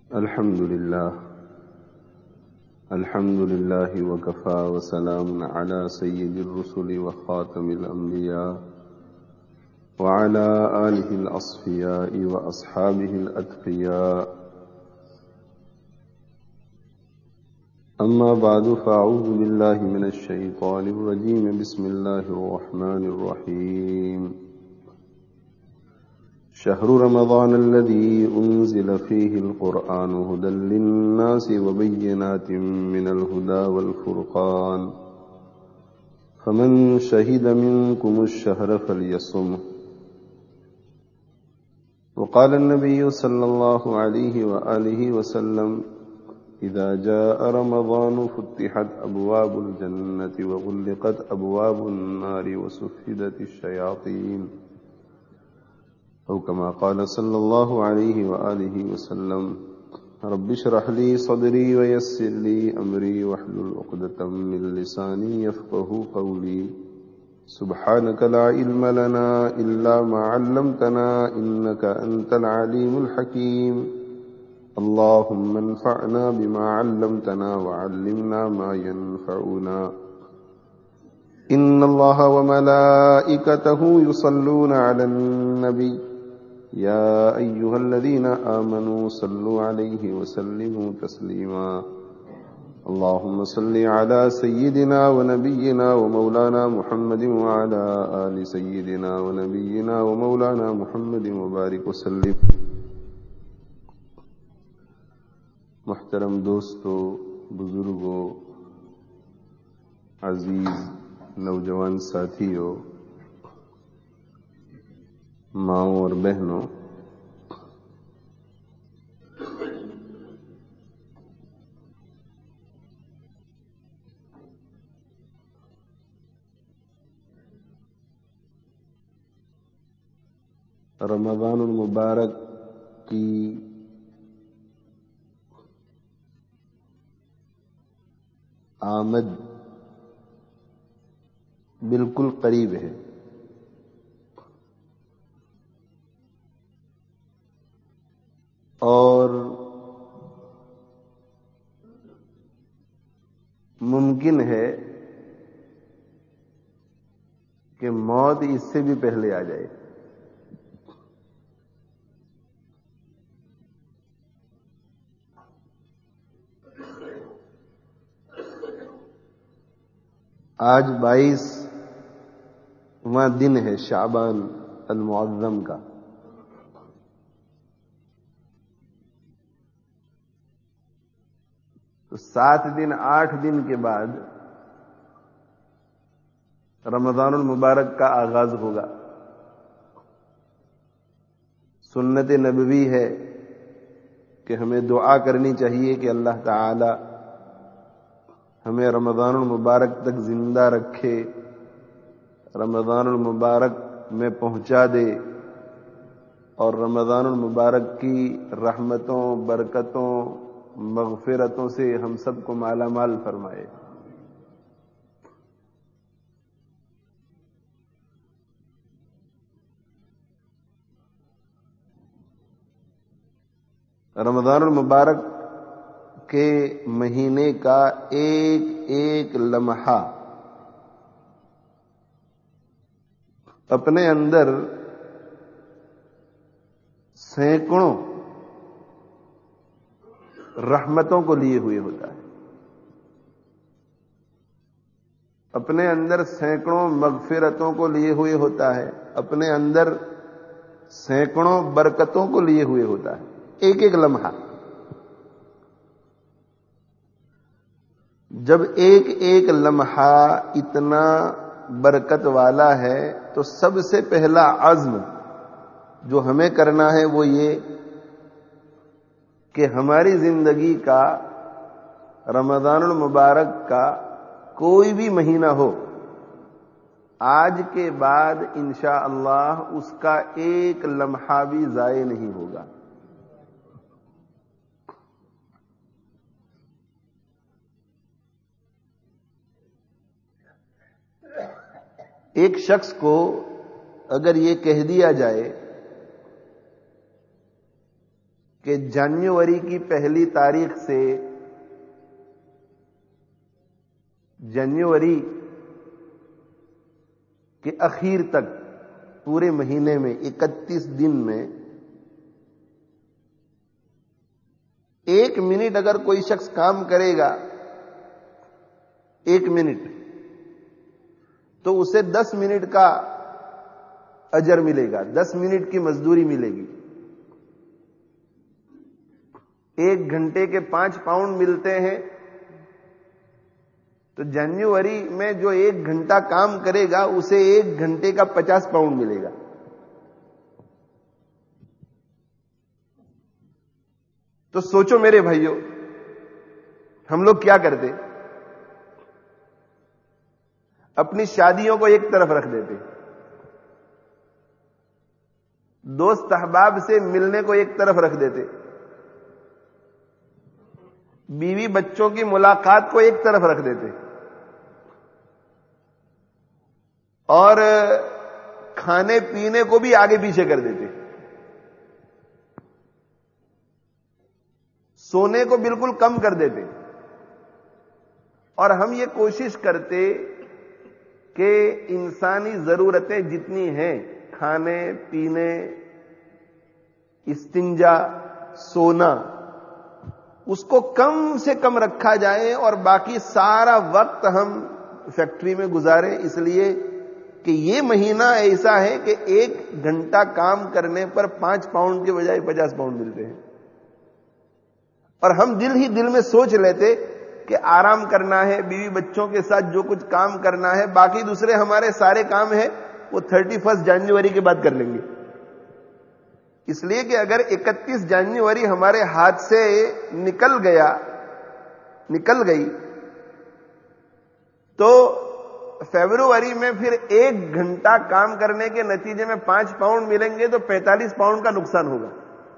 الحمد لله وكفى وسلام على سيد الرسل وخاتم الأنبياء وعلى آله الأصفياء وأصحابه الأتقياء. أما بعد فأعوذ بالله من الشيطان الرجيم. بسم الله الرحمن الرحيم. شهر رمضان الذي أنزل فيه القرآن هدى للناس وبينات من الهدى والفرقان فمن شهد منكم الشهر فليصمه. وقال النبي صلى الله عليه وآله وسلم: إذا جاء رمضان فتحت أبواب الجنة وغلقت أبواب النار وسفدت الشياطين، أو كما قال صلى الله عليه وآله وسلم. رب اشرح لي صدري ويسر لي أمري واحلل عقدة من لساني يفقهوا قولي. سبحانك لا علم لنا إلا ما علمتنا إنك أنت العليم الحكيم. اللهم انفعنا بما علمتنا وعلمنا ما ينفعنا. إن الله وملائكته يصلون على النبي يا أيها الذين آمنوا صلوا عليه وسلموا تسليما. اللهم صل على سيدنا ونبينا ومولانا محمد وعلى آل سيدنا ونبينا ومولانا محمد وبارك وسلم. محترم دوستو، بزرگوں، عزیز نوجوان ساتھیوں، ماؤں اور بہنوں، رمضان المبارک کی آمد بالکل قریب ہے، اور ممکن ہے کہ موت اس سے بھی پہلے آ جائے. آج 22واں دن ہے شعبان المعظم کا. تو 7 دن 8 دن کے بعد رمضان المبارک کا آغاز ہوگا. سنت نبوی ہے کہ ہمیں دعا کرنی چاہیے کہ اللہ تعالی ہمیں رمضان المبارک تک زندہ رکھے، رمضان المبارک میں پہنچا دے، اور رمضان المبارک کی رحمتوں، برکتوں، مغفرتوں سے ہم سب کو مالا مال فرمائے. رمضان المبارک کے مہینے کا ایک ایک لمحہ اپنے اندر سینکڑوں رحمتوں کو لیے ہوئے ہوتا ہے، اپنے اندر سینکڑوں مغفرتوں کو لیے ہوئے ہوتا ہے، اپنے اندر سینکڑوں برکتوں کو لیے ہوئے ہوتا ہے. ایک ایک لمحہ جب ایک ایک لمحہ اتنا برکت والا ہے تو سب سے پہلا عزم جو ہمیں کرنا ہے وہ یہ کہ ہماری زندگی کا رمضان المبارک کا کوئی بھی مہینہ ہو، آج کے بعد انشاءاللہ اس کا ایک لمحہ بھی ضائع نہیں ہوگا. ایک شخص کو اگر یہ کہہ دیا جائے کہ جنوری کی پہلی تاریخ سے جنوری کے اخیر تک پورے مہینے میں 31 دن میں 1 منٹ اگر کوئی شخص کام کرے گا 1 منٹ تو اسے 10 منٹ کا اجر ملے گا، 10 منٹ کی مزدوری ملے گی۔ 1 گھنٹے کے 5 پاؤنڈ ملتے ہیں، تو جنوری میں جو 1 گھنٹہ کام کرے گا اسے 1 گھنٹے کا 50 پاؤنڈ ملے گا۔ تو سوچو میرے بھائیوں، ہم لوگ کیا کرتے؟ اپنی شادیوں کو ایک طرف رکھ دیتے، دوست احباب سے ملنے کو ایک طرف رکھ دیتے، بیوی بچوں کی ملاقات کو ایک طرف رکھ دیتے، اور کھانے پینے کو بھی آگے پیچھے کر دیتے، سونے کو بالکل کم کر دیتے، اور ہم یہ کوشش کرتے کہ انسانی ضرورتیں جتنی ہیں، کھانے پینے، استنجا، سونا، اس کو کم سے کم رکھا جائے اور باقی سارا وقت ہم فیکٹری میں گزاریں، اس لیے کہ یہ مہینہ ایسا ہے کہ 1 گھنٹہ کام کرنے پر 5 پاؤنڈ کے بجائے 50 پاؤنڈ ملتے ہیں، اور ہم دل ہی دل میں سوچ لیتے کہ آرام کرنا ہے، بیوی بچوں کے ساتھ جو کچھ کام کرنا ہے، باقی دوسرے ہمارے سارے کام ہیں وہ 31 جنوری کے بعد کر لیں گے۔ اس لیے کہ اگر 31 جنوری ہمارے ہاتھ سے نکل گئی تو فیبروری میں پھر 1 گھنٹہ کام کرنے کے نتیجے میں 5 پاؤنڈ ملیں گے، تو 45 پاؤنڈ کا نقصان ہوگا۔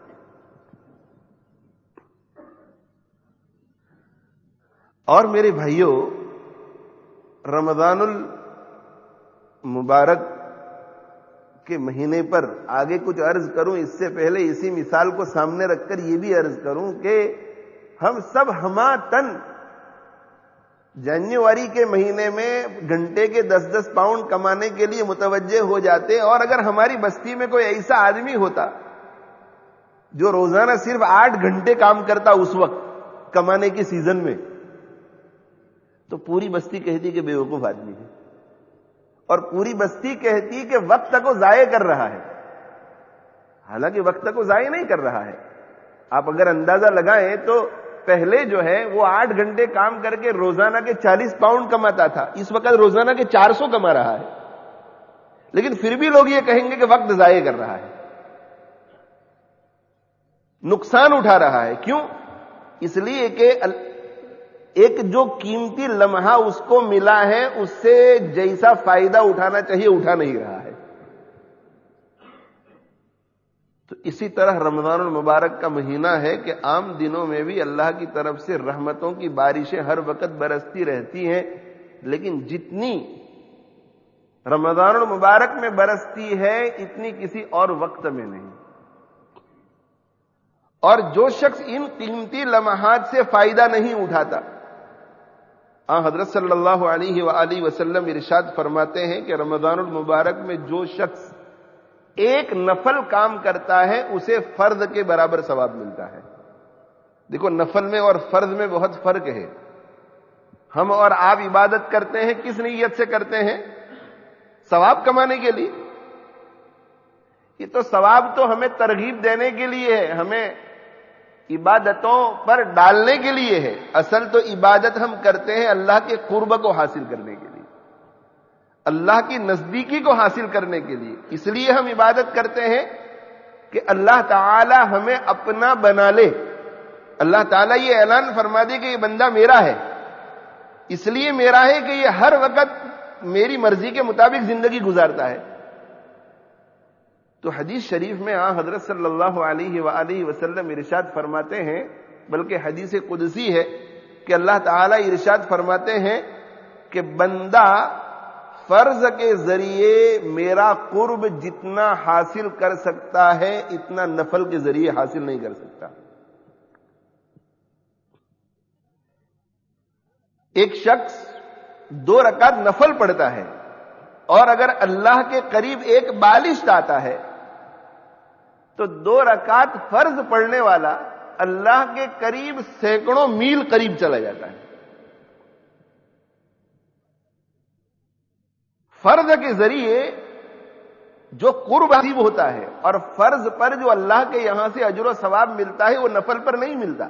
اور میرے بھائیوں، رمضان المبارک کے مہینے پر آگے کچھ عرض کروں، اس سے پہلے اسی مثال کو سامنے رکھ کر یہ بھی عرض کروں کہ ہم سب ہماتن جنوری کے مہینے میں گھنٹے کے 10-10 پاؤنڈ کمانے کے لیے متوجہ ہو جاتے، اور اگر ہماری بستی میں کوئی ایسا آدمی ہوتا جو روزانہ صرف 8 گھنٹے کام کرتا اس وقت کمانے کی سیزن میں، تو پوری بستی کہتی کہ بیوقوف آدمی ہے، اور پوری بستی کہتی کہ وقت کو ضائع کر رہا ہے۔ حالانکہ وقت کو ضائع نہیں کر رہا ہے۔ آپ اگر اندازہ لگائیں تو پہلے جو ہے وہ 8 گھنٹے کام کر کے روزانہ کے 40 پاؤنڈ کماتا تھا، اس وقت روزانہ کے 400 کما رہا ہے، لیکن پھر بھی لوگ یہ کہیں گے کہ وقت ضائع کر رہا ہے، نقصان اٹھا رہا ہے۔ کیوں؟ اس لیے کہ ایک جو قیمتی لمحہ اس کو ملا ہے، اس سے جیسا فائدہ اٹھانا چاہیے اٹھا نہیں رہا ہے۔ تو اسی طرح رمضان المبارک کا مہینہ ہے کہ عام دنوں میں بھی اللہ کی طرف سے رحمتوں کی بارشیں ہر وقت برستی رہتی ہیں، لیکن جتنی رمضان المبارک میں برستی ہے اتنی کسی اور وقت میں نہیں۔ اور جو شخص ان قیمتی لمحات سے فائدہ نہیں اٹھاتا، حضرت صلی اللہ علیہ وآلہ وسلم ارشاد فرماتے ہیں کہ رمضان المبارک میں جو شخص ایک نفل کام کرتا ہے اسے فرض کے برابر ثواب ملتا ہے۔ دیکھو، نفل میں اور فرض میں بہت فرق ہے۔ ہم اور آپ عبادت کرتے ہیں کس نیت سے کرتے ہیں؟ ثواب کمانے کے لیے۔ یہ تو ثواب تو ہمیں ترغیب دینے کے لیے ہے، ہمیں عبادتوں پر ڈالنے کے لیے ہے۔ اصل تو عبادت ہم کرتے ہیں اللہ کے قرب کو حاصل کرنے کے لیے، اللہ کی نزدیکی کو حاصل کرنے کے لیے۔ اس لیے ہم عبادت کرتے ہیں کہ اللہ تعالی ہمیں اپنا بنا لے۔ اللہ تعالیٰ یہ اعلان فرما دے کہ یہ بندہ میرا ہے، اس لیے میرا ہے کہ یہ ہر وقت میری مرضی کے مطابق زندگی گزارتا ہے۔ تو حدیث شریف میں حضرت صلی اللہ علیہ وآلہ وسلم ارشاد فرماتے ہیں، بلکہ حدیث قدسی ہے کہ اللہ تعالیٰ ارشاد فرماتے ہیں کہ بندہ فرض کے ذریعے میرا قرب جتنا حاصل کر سکتا ہے اتنا نفل کے ذریعے حاصل نہیں کر سکتا۔ ایک شخص 2 رکعت نفل پڑھتا ہے اور اگر اللہ کے قریب ایک بالشت آتا ہے تو 2 رکعت فرض پڑھنے والا اللہ کے قریب سینکڑوں میل قریب چلا جاتا ہے. فرض کے ذریعے جو قرب حاصل ہوتا ہے اور فرض پر جو اللہ کے یہاں سے اجر و ثواب ملتا ہے وہ نفل پر نہیں ملتا.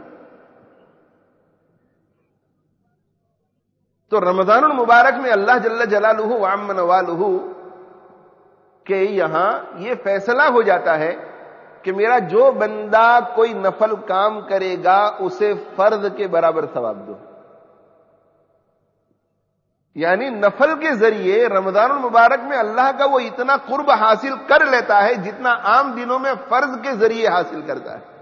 تو رمضان المبارک میں اللہ جل جلالہ وعم نوالہ کے یہاں یہ فیصلہ ہو جاتا ہے کہ میرا جو بندہ کوئی نفل کام کرے گا اسے فرض کے برابر ثواب دو. یعنی نفل کے ذریعے رمضان المبارک میں اللہ کا وہ اتنا قرب حاصل کر لیتا ہے جتنا عام دنوں میں فرض کے ذریعے حاصل کرتا ہے.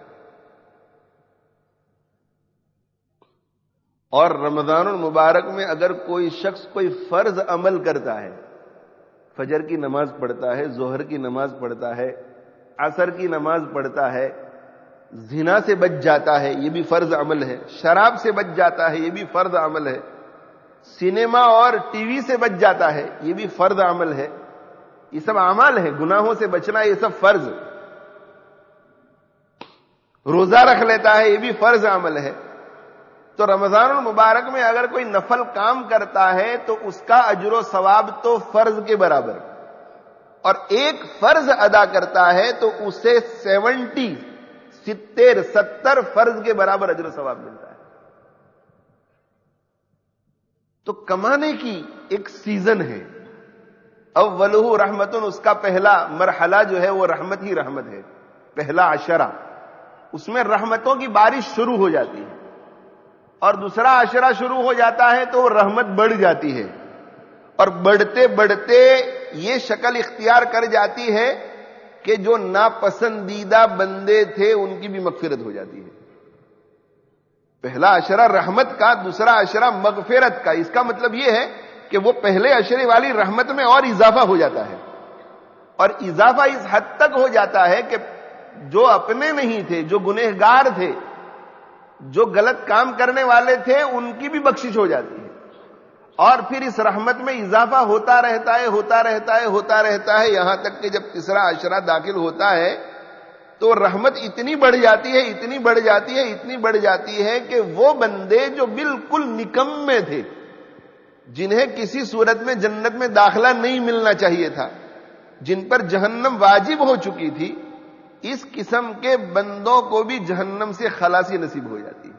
اور رمضان المبارک میں اگر کوئی شخص کوئی فرض عمل کرتا ہے، فجر کی نماز پڑھتا ہے، ظہر کی نماز پڑھتا ہے، عصر کی نماز پڑھتا ہے، زنا سے بچ جاتا ہے، یہ بھی فرض عمل ہے، شراب سے بچ جاتا ہے، یہ بھی فرض عمل ہے، سینما اور ٹی وی سے بچ جاتا ہے، یہ بھی فرض عمل ہے. یہ سب اعمال ہیں، گناہوں سے بچنا یہ سب فرض. روزہ رکھ لیتا ہے، یہ بھی فرض عمل ہے. تو رمضان المبارک میں اگر کوئی نفل کام کرتا ہے تو اس کا اجر و ثواب تو فرض کے برابر، اور ایک فرض ادا کرتا ہے تو اسے 70 فرض کے برابر اجر و ثواب ملتا ہے. تو کمانے کی ایک سیزن ہے. اولہ رحمتن، اس کا پہلا مرحلہ جو ہے وہ رحمت ہی رحمت ہے. پہلا عشرہ اس میں رحمتوں کی بارش شروع ہو جاتی ہے، اور دوسرا عشرہ شروع ہو جاتا ہے تو رحمت بڑھ جاتی ہے، اور بڑھتے بڑھتے یہ شکل اختیار کر جاتی ہے کہ جو ناپسندیدہ بندے تھے ان کی بھی مغفرت ہو جاتی ہے. پہلا عشرہ رحمت کا، دوسرا عشرہ مغفرت کا. اس کا مطلب یہ ہے کہ وہ پہلے عشرے والی رحمت میں اور اضافہ ہو جاتا ہے، اور اضافہ اس حد تک ہو جاتا ہے کہ جو اپنے نہیں تھے، جو گنہگار تھے، جو غلط کام کرنے والے تھے، ان کی بھی بخشش ہو جاتی ہے. اور پھر اس رحمت میں اضافہ ہوتا رہتا ہے، ہوتا رہتا ہے، ہوتا رہتا ہے، یہاں تک کہ جب تیسرا عشرہ داخل ہوتا ہے تو رحمت اتنی بڑھ جاتی ہے، اتنی بڑھ جاتی ہے، اتنی بڑھ جاتی ہے کہ وہ بندے جو بالکل نکمے تھے، جنہیں کسی صورت میں جنت میں داخلہ نہیں ملنا چاہیے تھا، جن پر جہنم واجب ہو چکی تھی، اس قسم کے بندوں کو بھی جہنم سے خلاصی نصیب ہو جاتی ہے.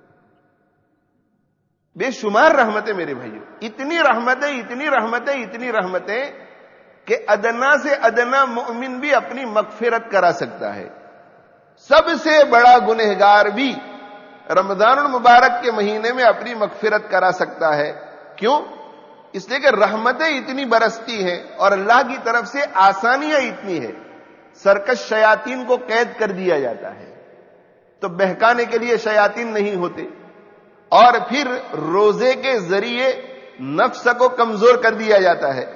بے شمار رحمتیں میرے بھائیوں، اتنی رحمتیں، اتنی رحمتیں، اتنی رحمتیں کہ ادنا سے ادنا مومن بھی اپنی مغفرت کرا سکتا ہے. سب سے بڑا گنہگار بھی رمضان المبارک کے مہینے میں اپنی مغفرت کرا سکتا ہے. کیوں؟ اس لیے کہ رحمتیں اتنی برستی ہیں اور اللہ کی طرف سے آسانیاں اتنی ہیں. سرکش شیاطین کو قید کر دیا جاتا ہے تو بہکانے کے لیے شیاطین نہیں ہوتے، اور پھر روزے کے ذریعے نفس کو کمزور کر دیا جاتا ہے.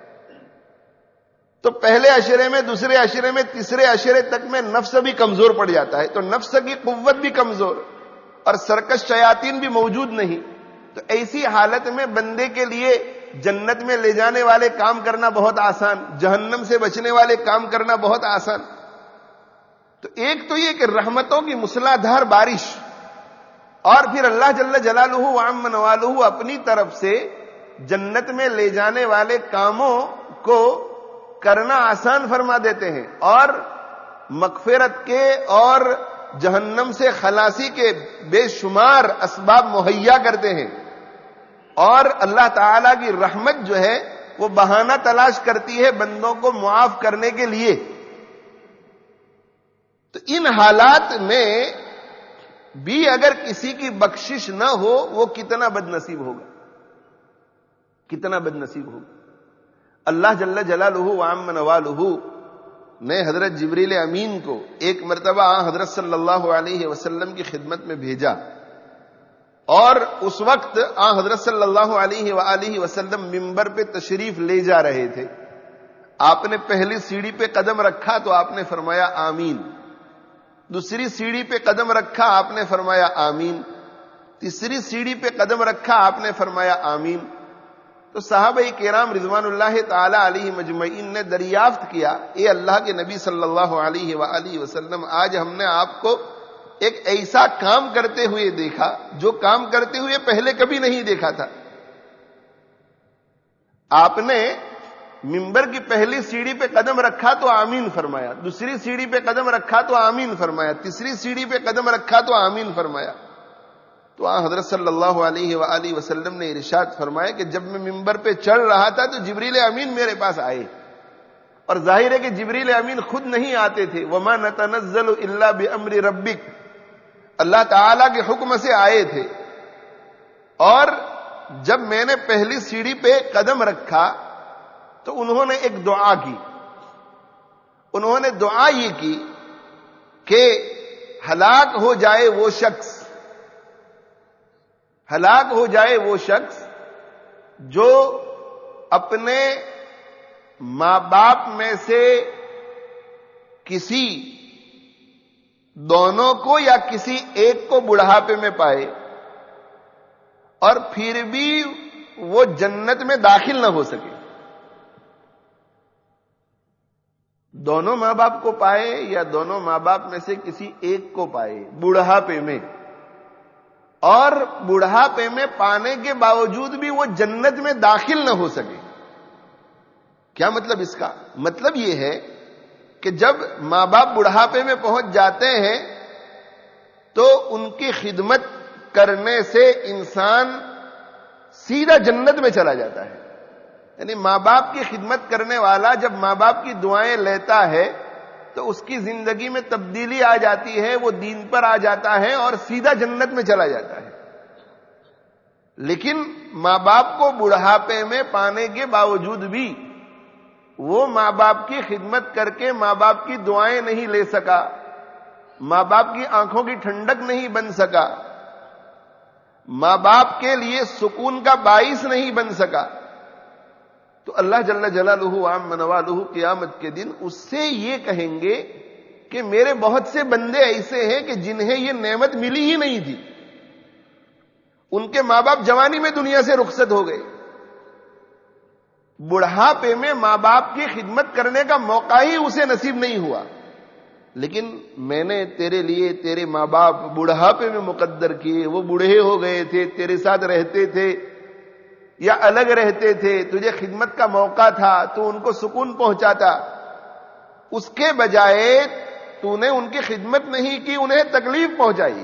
تو پہلے عشرے میں، دوسرے عشرے میں، تیسرے عشرے تک میں نفس بھی کمزور پڑ جاتا ہے، تو نفس کی قوت بھی کمزور اور سرکش شیاطین بھی موجود نہیں. تو ایسی حالت میں بندے کے لیے جنت میں لے جانے والے کام کرنا بہت آسان، جہنم سے بچنے والے کام کرنا بہت آسان. تو ایک تو یہ کہ رحمتوں کی موسلادھار بارش، اور پھر اللہ جل جلالہ وعم نوالہ اپنی طرف سے جنت میں لے جانے والے کاموں کو کرنا آسان فرما دیتے ہیں، اور مغفرت کے اور جہنم سے خلاصی کے بے شمار اسباب مہیا کرتے ہیں. اور اللہ تعالی کی رحمت جو ہے وہ بہانہ تلاش کرتی ہے بندوں کو معاف کرنے کے لیے. تو ان حالات میں بھی اگر کسی کی بخشش نہ ہو وہ کتنا بد نصیب ہوگا، کتنا بد نصیب ہوگا. اللہ جل جلالہ وعم نوالہ نے حضرت جبریل امین کو ایک مرتبہ حضرت صلی اللہ علیہ وسلم کی خدمت میں بھیجا، اور اس وقت حضرت صلی اللہ علیہ وآلہ وسلم منبر پہ تشریف لے جا رہے تھے. آپ نے پہلی سیڑھی پہ قدم رکھا تو آپ نے فرمایا آمین، دوسری سیڑھی پہ قدم رکھا آپ نے فرمایا آمین، تیسری سیڑھی پہ قدم رکھا، آپ نے فرمایا آمین۔ تو صحابہ کرام رضوان اللہ تعالی علیہ مجمعین نے دریافت کیا، اے اللہ کے نبی صلی اللہ علیہ وآلہ وسلم، آج ہم نے آپ کو ایک ایسا کام کرتے ہوئے دیکھا جو کام کرتے ہوئے پہلے کبھی نہیں دیکھا تھا۔ آپ نے منبر کی پہلی سیڑھی پہ قدم رکھا تو آمین فرمایا، دوسری سیڑھی پہ قدم رکھا تو آمین فرمایا، تیسری سیڑھی پہ قدم رکھا تو آمین فرمایا۔ تو حضرت صلی اللہ علیہ وآلہ وسلم نے ارشاد فرمایا کہ جب میں منبر پہ چڑھ رہا تھا تو جبریل امین میرے پاس آئے، اور ظاہر ہے کہ جبریل امین خود نہیں آتے تھے، وما نتنزل الا بامر ربک، اللہ تعالی کے حکم سے آئے تھے۔ اور جب میں نے پہلی سیڑھی پہ قدم رکھا تو انہوں نے ایک دعا کی، انہوں نے دعا یہ کی کہ ہلاک ہو جائے وہ شخص، ہلاک ہو جائے وہ شخص جو اپنے ماں باپ میں سے کسی دونوں کو یا کسی ایک کو بڑھاپے میں پائے اور پھر بھی وہ جنت میں داخل نہ ہو سکے۔ دونوں ماں باپ کو پائے یا دونوں ماں باپ میں سے کسی ایک کو پائے بڑھاپے میں، اور بڑھاپے میں پانے کے باوجود بھی وہ جنت میں داخل نہ ہو سکے۔ کیا مطلب اس کا؟ مطلب یہ ہے کہ جب ماں باپ بڑھاپے میں پہنچ جاتے ہیں تو ان کی خدمت کرنے سے انسان سیدھا جنت میں چلا جاتا ہے۔ یعنی ماں باپ کی خدمت کرنے والا جب ماں باپ کی دعائیں لیتا ہے تو اس کی زندگی میں تبدیلی آ جاتی ہے، وہ دین پر آ جاتا ہے اور سیدھا جنت میں چلا جاتا ہے۔ لیکن ماں باپ کو بڑھاپے میں پانے کے باوجود بھی وہ ماں باپ کی خدمت کر کے ماں باپ کی دعائیں نہیں لے سکا، ماں باپ کی آنکھوں کی ٹھنڈک نہیں بن سکا، ماں باپ کے لیے سکون کا باعث نہیں بن سکا، تو اللہ جل جلالہ عام نوالہ قیامت کے دن اس سے یہ کہیں گے کہ میرے بہت سے بندے ایسے ہیں کہ جنہیں یہ نعمت ملی ہی نہیں تھی، ان کے ماں باپ جوانی میں دنیا سے رخصت ہو گئے، بڑھاپے میں ماں باپ کی خدمت کرنے کا موقع ہی اسے نصیب نہیں ہوا، لیکن میں نے تیرے لیے تیرے ماں باپ بڑھاپے میں مقدر کیے، وہ بوڑھے ہو گئے تھے، تیرے ساتھ رہتے تھے یا الگ رہتے تھے، تجھے خدمت کا موقع تھا تو ان کو سکون پہنچاتا، اس کے بجائے تو نے ان کی خدمت نہیں کی، انہیں تکلیف پہنچائی،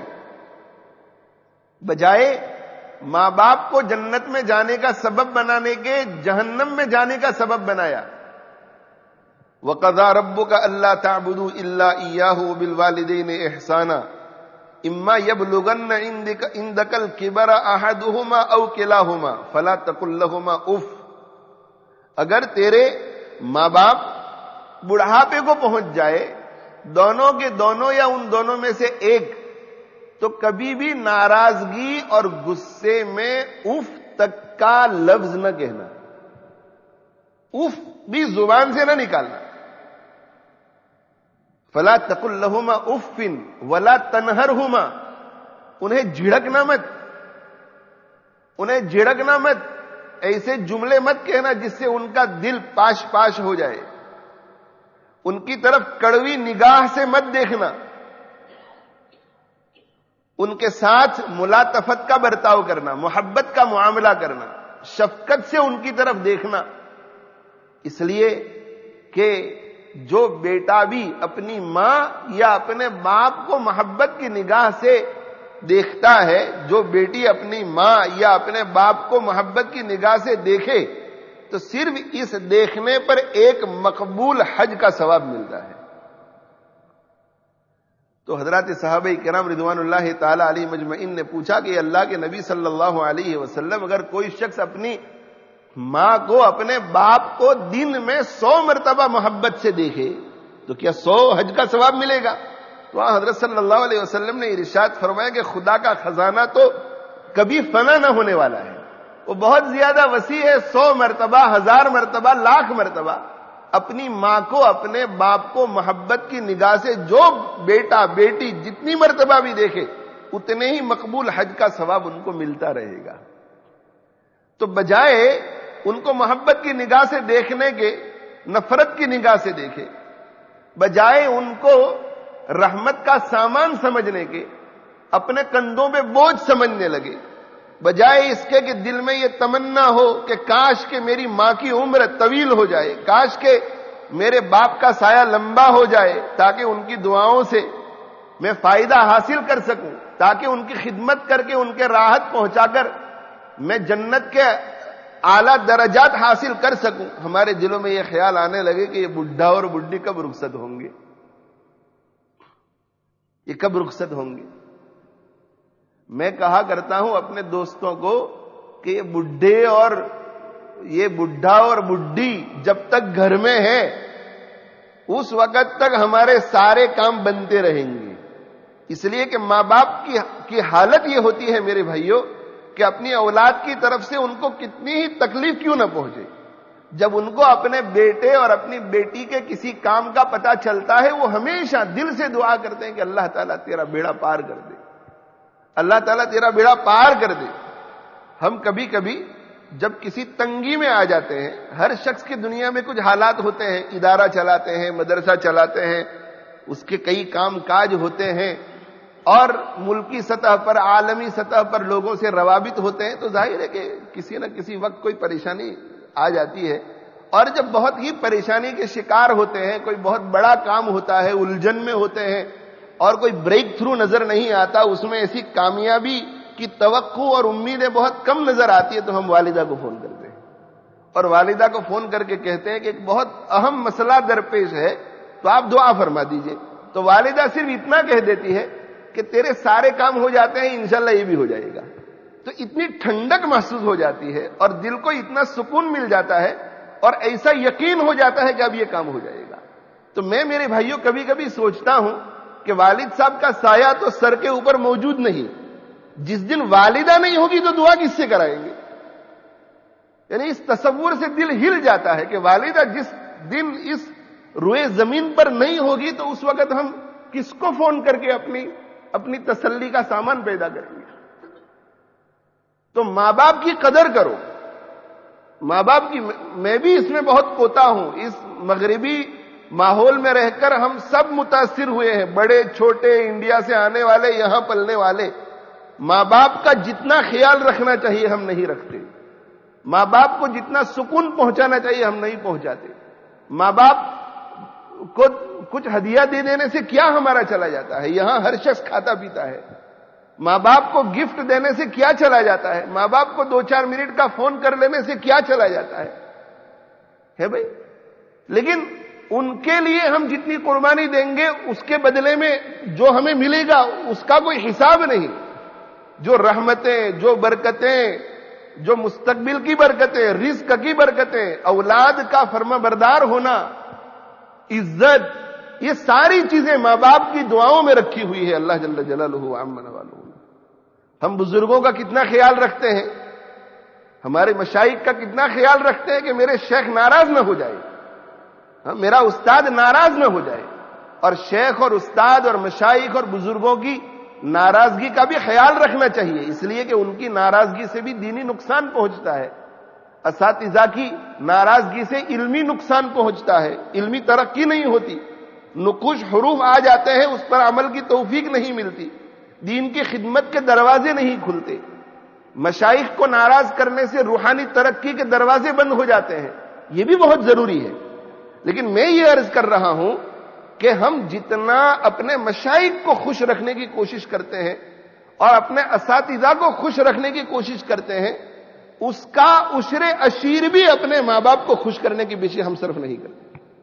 بجائے ماں باپ کو جنت میں جانے کا سبب بنانے کے جہنم میں جانے کا سبب بنایا۔ وَقَضَىٰ رَبُّكَ أَلَّا تَعْبُدُوا إِلَّا إِيَّاهُ وَبِالْوَالِدَيْنِ إِحْسَانًا إِمَّا يَبْلُغَنَّ عِندَكَ الْكِبَرَ أَحَدُهُمَا أَوْ كِلَاهُمَا فَلَا تَقُل لَّهُمَا أُفٍّ، اگر تیرے ماں باپ بڑھاپے کو پہنچ جائے، دونوں کے دونوں یا ان دونوں میں سے ایک، تو کبھی بھی ناراضگی اور غصے میں اف تک کا لفظ نہ کہنا، اف بھی زبان سے نہ نکالنا۔ فلا تقل لهما اف ولا تنہرهما، انہیں جھڑکنا مت، انہیں جھڑکنا مت، ایسے جملے مت کہنا جس سے ان کا دل پاش پاش ہو جائے، ان کی طرف کڑوی نگاہ سے مت دیکھنا، ان کے ساتھ ملاطفت کا برتاؤ کرنا، محبت کا معاملہ کرنا، شفقت سے ان کی طرف دیکھنا، اس لیے کہ جو بیٹا بھی اپنی ماں یا اپنے باپ کو محبت کی نگاہ سے دیکھتا ہے، جو بیٹی اپنی ماں یا اپنے باپ کو محبت کی نگاہ سے دیکھے تو صرف اس دیکھنے پر ایک مقبول حج کا ثواب ملتا ہے۔ تو حضرات صحابہ کرام رضوان اللہ تعالی علیہ مجمعین نے پوچھا کہ اللہ کے نبی صلی اللہ علیہ وسلم، اگر کوئی شخص اپنی ماں کو اپنے باپ کو دن میں 100 مرتبہ محبت سے دیکھے تو کیا 100 حج کا ثواب ملے گا؟ تو حضرت صلی اللہ علیہ وسلم نے ارشاد فرمایا کہ خدا کا خزانہ تو کبھی فنا نہ ہونے والا ہے، وہ بہت زیادہ وسیع ہے، 100 مرتبہ، 1000 مرتبہ، لاکھ مرتبہ اپنی ماں کو اپنے باپ کو محبت کی نگاہ سے جو بیٹا بیٹی جتنی مرتبہ بھی دیکھے اتنے ہی مقبول حج کا ثواب ان کو ملتا رہے گا. تو بجائے ان کو محبت کی نگاہ سے دیکھنے کے نفرت کی نگاہ سے دیکھے, بجائے ان کو رحمت کا سامان سمجھنے کے اپنے کندھوں پہ بوجھ سمجھنے لگے, بجائے اس کے کہ دل میں یہ تمنا ہو کہ کاش کہ میری ماں کی عمر طویل ہو جائے, کاش کہ میرے باپ کا سایہ لمبا ہو جائے تاکہ ان کی دعاؤں سے میں فائدہ حاصل کر سکوں, تاکہ ان کی خدمت کر کے ان کے راحت پہنچا کر میں جنت کے اعلیٰ درجات حاصل کر سکوں. ہمارے دلوں میں یہ خیال آنے لگے کہ یہ بڈھا اور بڈھی کب رخصت ہوں گے, یہ کب رخصت ہوں گے. میں کہا کرتا ہوں اپنے دوستوں کو کہ یہ بڈھا اور بڈھی جب تک گھر میں ہے اس وقت تک ہمارے سارے کام بنتے رہیں گے. اس لیے کہ ماں باپ کی حالت یہ ہوتی ہے میرے بھائیوں کہ اپنی اولاد کی طرف سے ان کو کتنی ہی تکلیف کیوں نہ پہنچے, جب ان کو اپنے بیٹے اور اپنی بیٹی کے کسی کام کا پتہ چلتا ہے وہ ہمیشہ دل سے دعا کرتے ہیں کہ اللہ تعالیٰ تیرا بیڑا پار کر دے, اللہ تعالیٰ تیرا بیڑا پار کر دے. ہم کبھی کبھی جب کسی تنگی میں آ جاتے ہیں, ہر شخص کی دنیا میں کچھ حالات ہوتے ہیں, ادارہ چلاتے ہیں, مدرسہ چلاتے ہیں, اس کے کئی کام کاج ہوتے ہیں اور ملکی سطح پر عالمی سطح پر لوگوں سے روابط ہوتے ہیں, تو ظاہر ہے کہ کسی نہ کسی وقت کوئی پریشانی آ جاتی ہے. اور جب بہت ہی پریشانی کے شکار ہوتے ہیں, کوئی بہت بڑا کام ہوتا ہے, الجھن میں ہوتے ہیں اور کوئی بریک تھرو نظر نہیں آتا, اس میں ایسی کامیابی کی توقع اور امیدیں بہت کم نظر آتی ہے, تو ہم والدہ کو فون کرتے ہیں اور والدہ کو فون کر کے کہتے ہیں کہ ایک بہت اہم مسئلہ درپیش ہے تو آپ دعا فرما دیجئے. تو والدہ صرف اتنا کہہ دیتی ہے کہ تیرے سارے کام ہو جاتے ہیں, انشاءاللہ یہ بھی ہو جائے گا. تو اتنی ٹھنڈک محسوس ہو جاتی ہے اور دل کو اتنا سکون مل جاتا ہے اور ایسا یقین ہو جاتا ہے کہ اب یہ کام ہو جائے گا. تو میں میرے بھائیوں کبھی کبھی سوچتا ہوں کہ والد صاحب کا سایہ تو سر کے اوپر موجود نہیں, جس دن والدہ نہیں ہوگی تو دعا کس سے کرائیں گے. یعنی اس تصور سے دل ہل جاتا ہے کہ والدہ جس دن اس روئے زمین پر نہیں ہوگی تو اس وقت ہم کس کو فون کر کے اپنی تسلی کا سامان پیدا کریں گے. تو ماں باپ کی قدر کرو, ماں باپ کی. میں بھی اس میں بہت کوتا ہوں. اس مغربی ماحول میں رہ کر ہم سب متاثر ہوئے ہیں, بڑے چھوٹے, انڈیا سے آنے والے, یہاں پلنے والے. ماں باپ کا جتنا خیال رکھنا چاہیے ہم نہیں رکھتے, ماں باپ کو جتنا سکون پہنچانا چاہیے ہم نہیں پہنچاتے. ماں باپ کو کچھ ہدیہ دے دینے سے کیا ہمارا چلا جاتا ہے, یہاں ہر شخص کھاتا پیتا ہے. ماں باپ کو گفٹ دینے سے کیا چلا جاتا ہے, ماں باپ کو 2-4 منٹ کا فون کر لینے سے کیا چلا جاتا ہے بھائی. لیکن ان کے لیے ہم جتنی قربانی دیں گے اس کے بدلے میں جو ہمیں ملے گا اس کا کوئی حساب نہیں. جو رحمتیں, جو برکتیں, جو مستقبل کی برکتیں, رزق کی برکتیں, اولاد کا فرما بردار ہونا, عزت, یہ ساری چیزیں ماں باپ کی دعاؤں میں رکھی ہوئی ہے. اللہ جل جلالہ عما نوالہ. ہم بزرگوں کا کتنا خیال رکھتے ہیں, ہمارے مشائخ کا کتنا خیال رکھتے ہیں کہ میرے شیخ ناراض نہ ہو جائے, میرا استاد ناراض نہ ہو جائے. اور شیخ اور استاد اور مشائخ اور بزرگوں کی ناراضگی کا بھی خیال رکھنا چاہیے, اس لیے کہ ان کی ناراضگی سے بھی دینی نقصان پہنچتا ہے. اساتذہ کی ناراضگی سے علمی نقصان پہنچتا ہے, علمی ترقی نہیں ہوتی, نقوش حروف آ جاتے ہیں, اس پر عمل کی توفیق نہیں ملتی, دین کی خدمت کے دروازے نہیں کھلتے. مشائخ کو ناراض کرنے سے روحانی ترقی کے دروازے بند ہو جاتے ہیں. یہ بھی بہت ضروری ہے. لیکن میں یہ عرض کر رہا ہوں کہ ہم جتنا اپنے مشائخ کو خوش رکھنے کی کوشش کرتے ہیں اور اپنے اساتذہ کو خوش رکھنے کی کوشش کرتے ہیں, اس کا عشر اشیر بھی اپنے ماں باپ کو خوش کرنے کے پیچھے ہم صرف نہیں کرتے.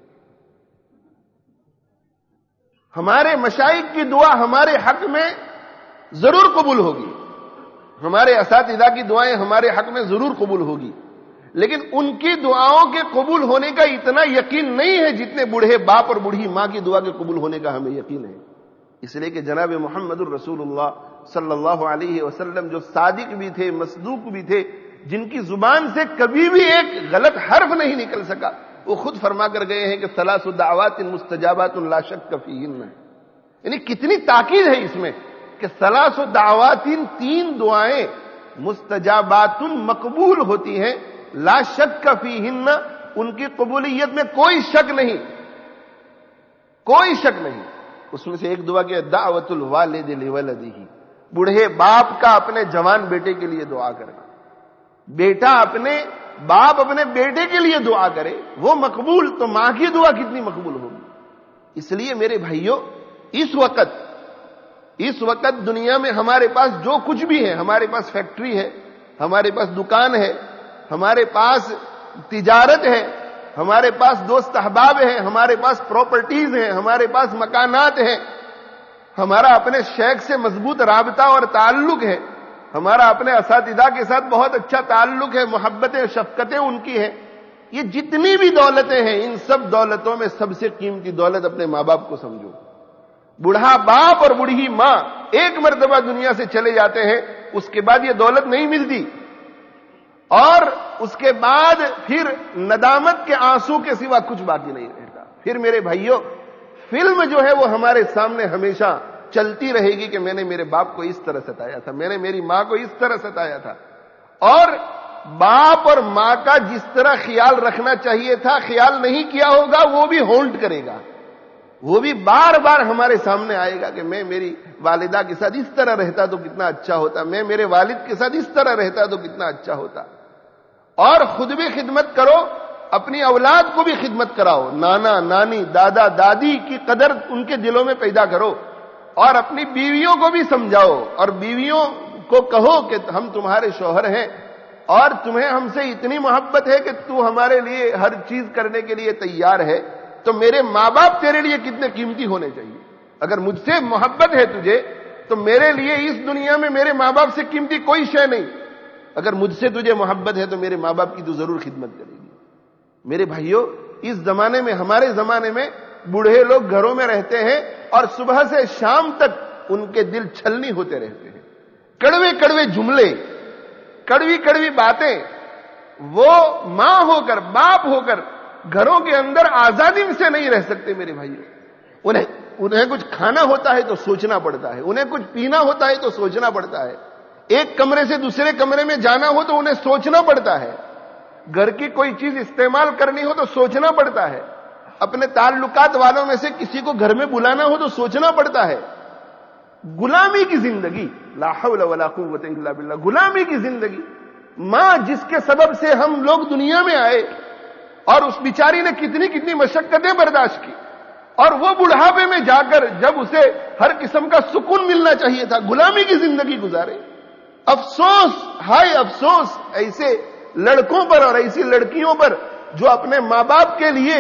ہمارے مشائخ کی دعا ہمارے حق میں ضرور قبول ہوگی, ہمارے اساتذہ کی دعائیں ہمارے حق میں ضرور قبول ہوگی, لیکن ان کی دعاؤں کے قبول ہونے کا اتنا یقین نہیں ہے جتنے بوڑھے باپ اور بوڑھی ماں کی دعا کے قبول ہونے کا ہمیں یقین ہے. اس لیے کہ جناب محمد الرسول اللہ صلی اللہ علیہ وسلم جو صادق بھی تھے, مصدوق بھی تھے, جن کی زبان سے کبھی بھی ایک غلط حرف نہیں نکل سکا, وہ خود فرما کر گئے ہیں کہ 3 دعوات مستجابات لا شک فیہن. یعنی کتنی تاکید ہے اس میں کہ کہ ثلاث دعوات، تین دعائیں مستجابات مقبول ہوتی ہیں، لا شک فیہن، ان کی قبولیت میں کوئی شک نہیں، کوئی شک نہیں۔ اس میں سے ایک دعا کہ دعوت الوالد لولدہ، بوڑھے باپ کا اپنے جوان بیٹے کے لیے دعا کرنا، بیٹا اپنے باپ اپنے بیٹے کے لیے دعا کرے وہ مقبول، تو ماں کی دعا کتنی مقبول ہوگی۔ اس لیے میرے بھائیوں، اس وقت دنیا میں ہمارے پاس جو کچھ بھی ہے، ہمارے پاس فیکٹری ہے، ہمارے پاس دکان ہے، ہمارے پاس تجارت ہے، ہمارے پاس دوست احباب ہیں، ہمارے پاس پراپرٹیز ہیں، ہمارے پاس مکانات ہیں، ہمارا اپنے شیخ سے مضبوط رابطہ اور تعلق ہے، ہمارا اپنے اساتذہ کے ساتھ بہت اچھا تعلق ہے، محبتیں شفقتیں ان کی ہیں۔ یہ جتنی بھی دولتیں ہیں، ان سب دولتوں میں سب سے قیمتی دولت اپنے ماں باپ کو سمجھو۔ بوڑھا باپ اور بوڑھی ماں ایک مرتبہ دنیا سے چلے جاتے ہیں، اس کے بعد یہ دولت نہیں ملتی، اور اس کے بعد پھر ندامت کے آنسو کے سوا کچھ باقی نہیں رہتا۔ پھر میرے بھائیوں، فلم جو ہے وہ ہمارے سامنے ہمیشہ چلتی رہے گی کہ میں نے میرے باپ کو اس طرح ستایا تھا، میں نے میری ماں کو اس طرح ستایا تھا، اور باپ اور ماں کا جس طرح خیال رکھنا چاہیے تھا خیال نہیں کیا ہوگا، وہ بھی ہونٹ کرے گا، وہ بھی بار بار ہمارے سامنے آئے گا کہ میں میری والدہ کے ساتھ اس طرح رہتا تو کتنا اچھا ہوتا، میں میرے والد کے ساتھ اس طرح رہتا تو کتنا اچھا ہوتا۔ اور خود بھی خدمت کرو، اپنی اولاد کو بھی خدمت کراؤ، نانا نانی دادا دادی کی قدر ان کے دلوں میں پیدا کرو، اور اپنی بیویوں کو بھی سمجھاؤ، اور بیویوں کو کہو کہ ہم تمہارے شوہر ہیں اور تمہیں ہم سے اتنی محبت ہے کہ تو ہمارے لیے ہر چیز کرنے کے لیے تیار ہے، تو میرے ماں باپ تیرے لیے کتنے قیمتی ہونے چاہیے۔ اگر مجھ سے محبت ہے تجھے تو میرے لیے اس دنیا میں میرے ماں باپ سے قیمتی کوئی شے نہیں۔ اگر مجھ سے تجھے محبت ہے تو میرے ماں باپ کی تو ضرور خدمت کرے گی۔ میرے بھائیوں، اس زمانے میں، ہمارے زمانے میں بوڑھے لوگ گھروں میں رہتے ہیں اور صبح سے شام تک ان کے دل چھلنی ہوتے رہتے ہیں، کڑوے کڑوے جملے، کڑوی کڑوی باتیں، وہ ماں ہو کر باپ ہو کر گھروں کے اندر آزادی سے نہیں رہ سکتے۔ میرے بھائیوں، انہیں کچھ کھانا ہوتا ہے تو سوچنا پڑتا ہے، انہیں کچھ پینا ہوتا ہے تو سوچنا پڑتا ہے، ایک کمرے سے دوسرے کمرے میں جانا ہو تو انہیں سوچنا پڑتا ہے، گھر کی کوئی چیز استعمال کرنی ہو تو سوچنا پڑتا ہے، اپنے تعلقات والوں میں سے کسی کو گھر میں بلانا ہو تو سوچنا پڑتا ہے۔ غلامی کی زندگی، لا حول ولا قوت الا باللہ، غلامی کی زندگی۔ ماں جس کے سبب سے ہم لوگ دنیا میں آئے، اور اس بیچاری نے کتنی کتنی مشقتیں برداشت کی، اور وہ بڑھاپے میں جا کر جب اسے ہر قسم کا سکون ملنا چاہیے تھا، غلامی کی زندگی گزارے۔ افسوس، ہائے افسوس ایسے لڑکوں پر اور ایسی لڑکیوں پر جو اپنے ماں باپ کے لیے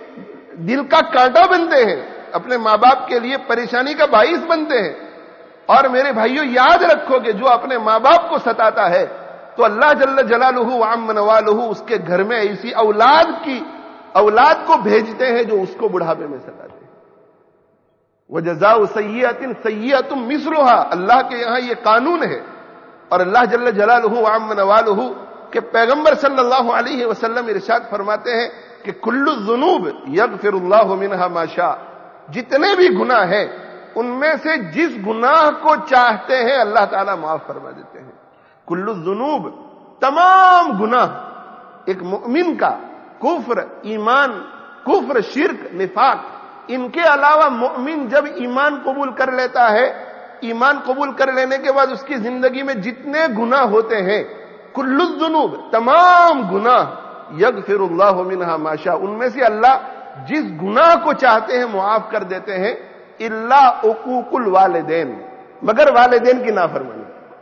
دل کا کانٹا بنتے ہیں، اپنے ماں باپ کے لیے پریشانی کا باعث بنتے ہیں۔ اور میرے بھائیوں، یاد رکھو کہ جو اپنے ماں باپ کو ستاتا ہے تو اللہ جل جلالہ وعم نوالہ اس کے گھر میں ایسی اولاد کو بھیجتے ہیں جو اس کو بڑھاپے میں ستاتے ہیں۔ وجزاء سیئۃ سیئۃ مثلھا، اللہ کے یہاں یہ قانون ہے، اور اللہ جل جلالہ وعم نوالہ کہ پیغمبر صلی اللہ علیہ وسلم ارشاد فرماتے ہیں کہ کل الذنوب یغفر اللہ منہا ما شاء، جتنے بھی گناہ ہیں ان میں سے جس گناہ کو چاہتے ہیں اللہ تعالیٰ معاف فرما دیتے ہیں۔ کل الذنوب، تمام گناہ ایک مومن کا، کفر، ایمان، کفر، شرک، نفاق، ان کے علاوہ مومن جب ایمان قبول کر لیتا ہے، ایمان قبول کر لینے کے بعد اس کی زندگی میں جتنے گناہ ہوتے ہیں، کل الذنوب، تمام گناہ، یغفر اللہ منہا ما شاء، ان میں سے اللہ جس گناہ کو چاہتے ہیں معاف کر دیتے ہیں، الا عقوق الوالدین، مگر والدین کی نافرمانی،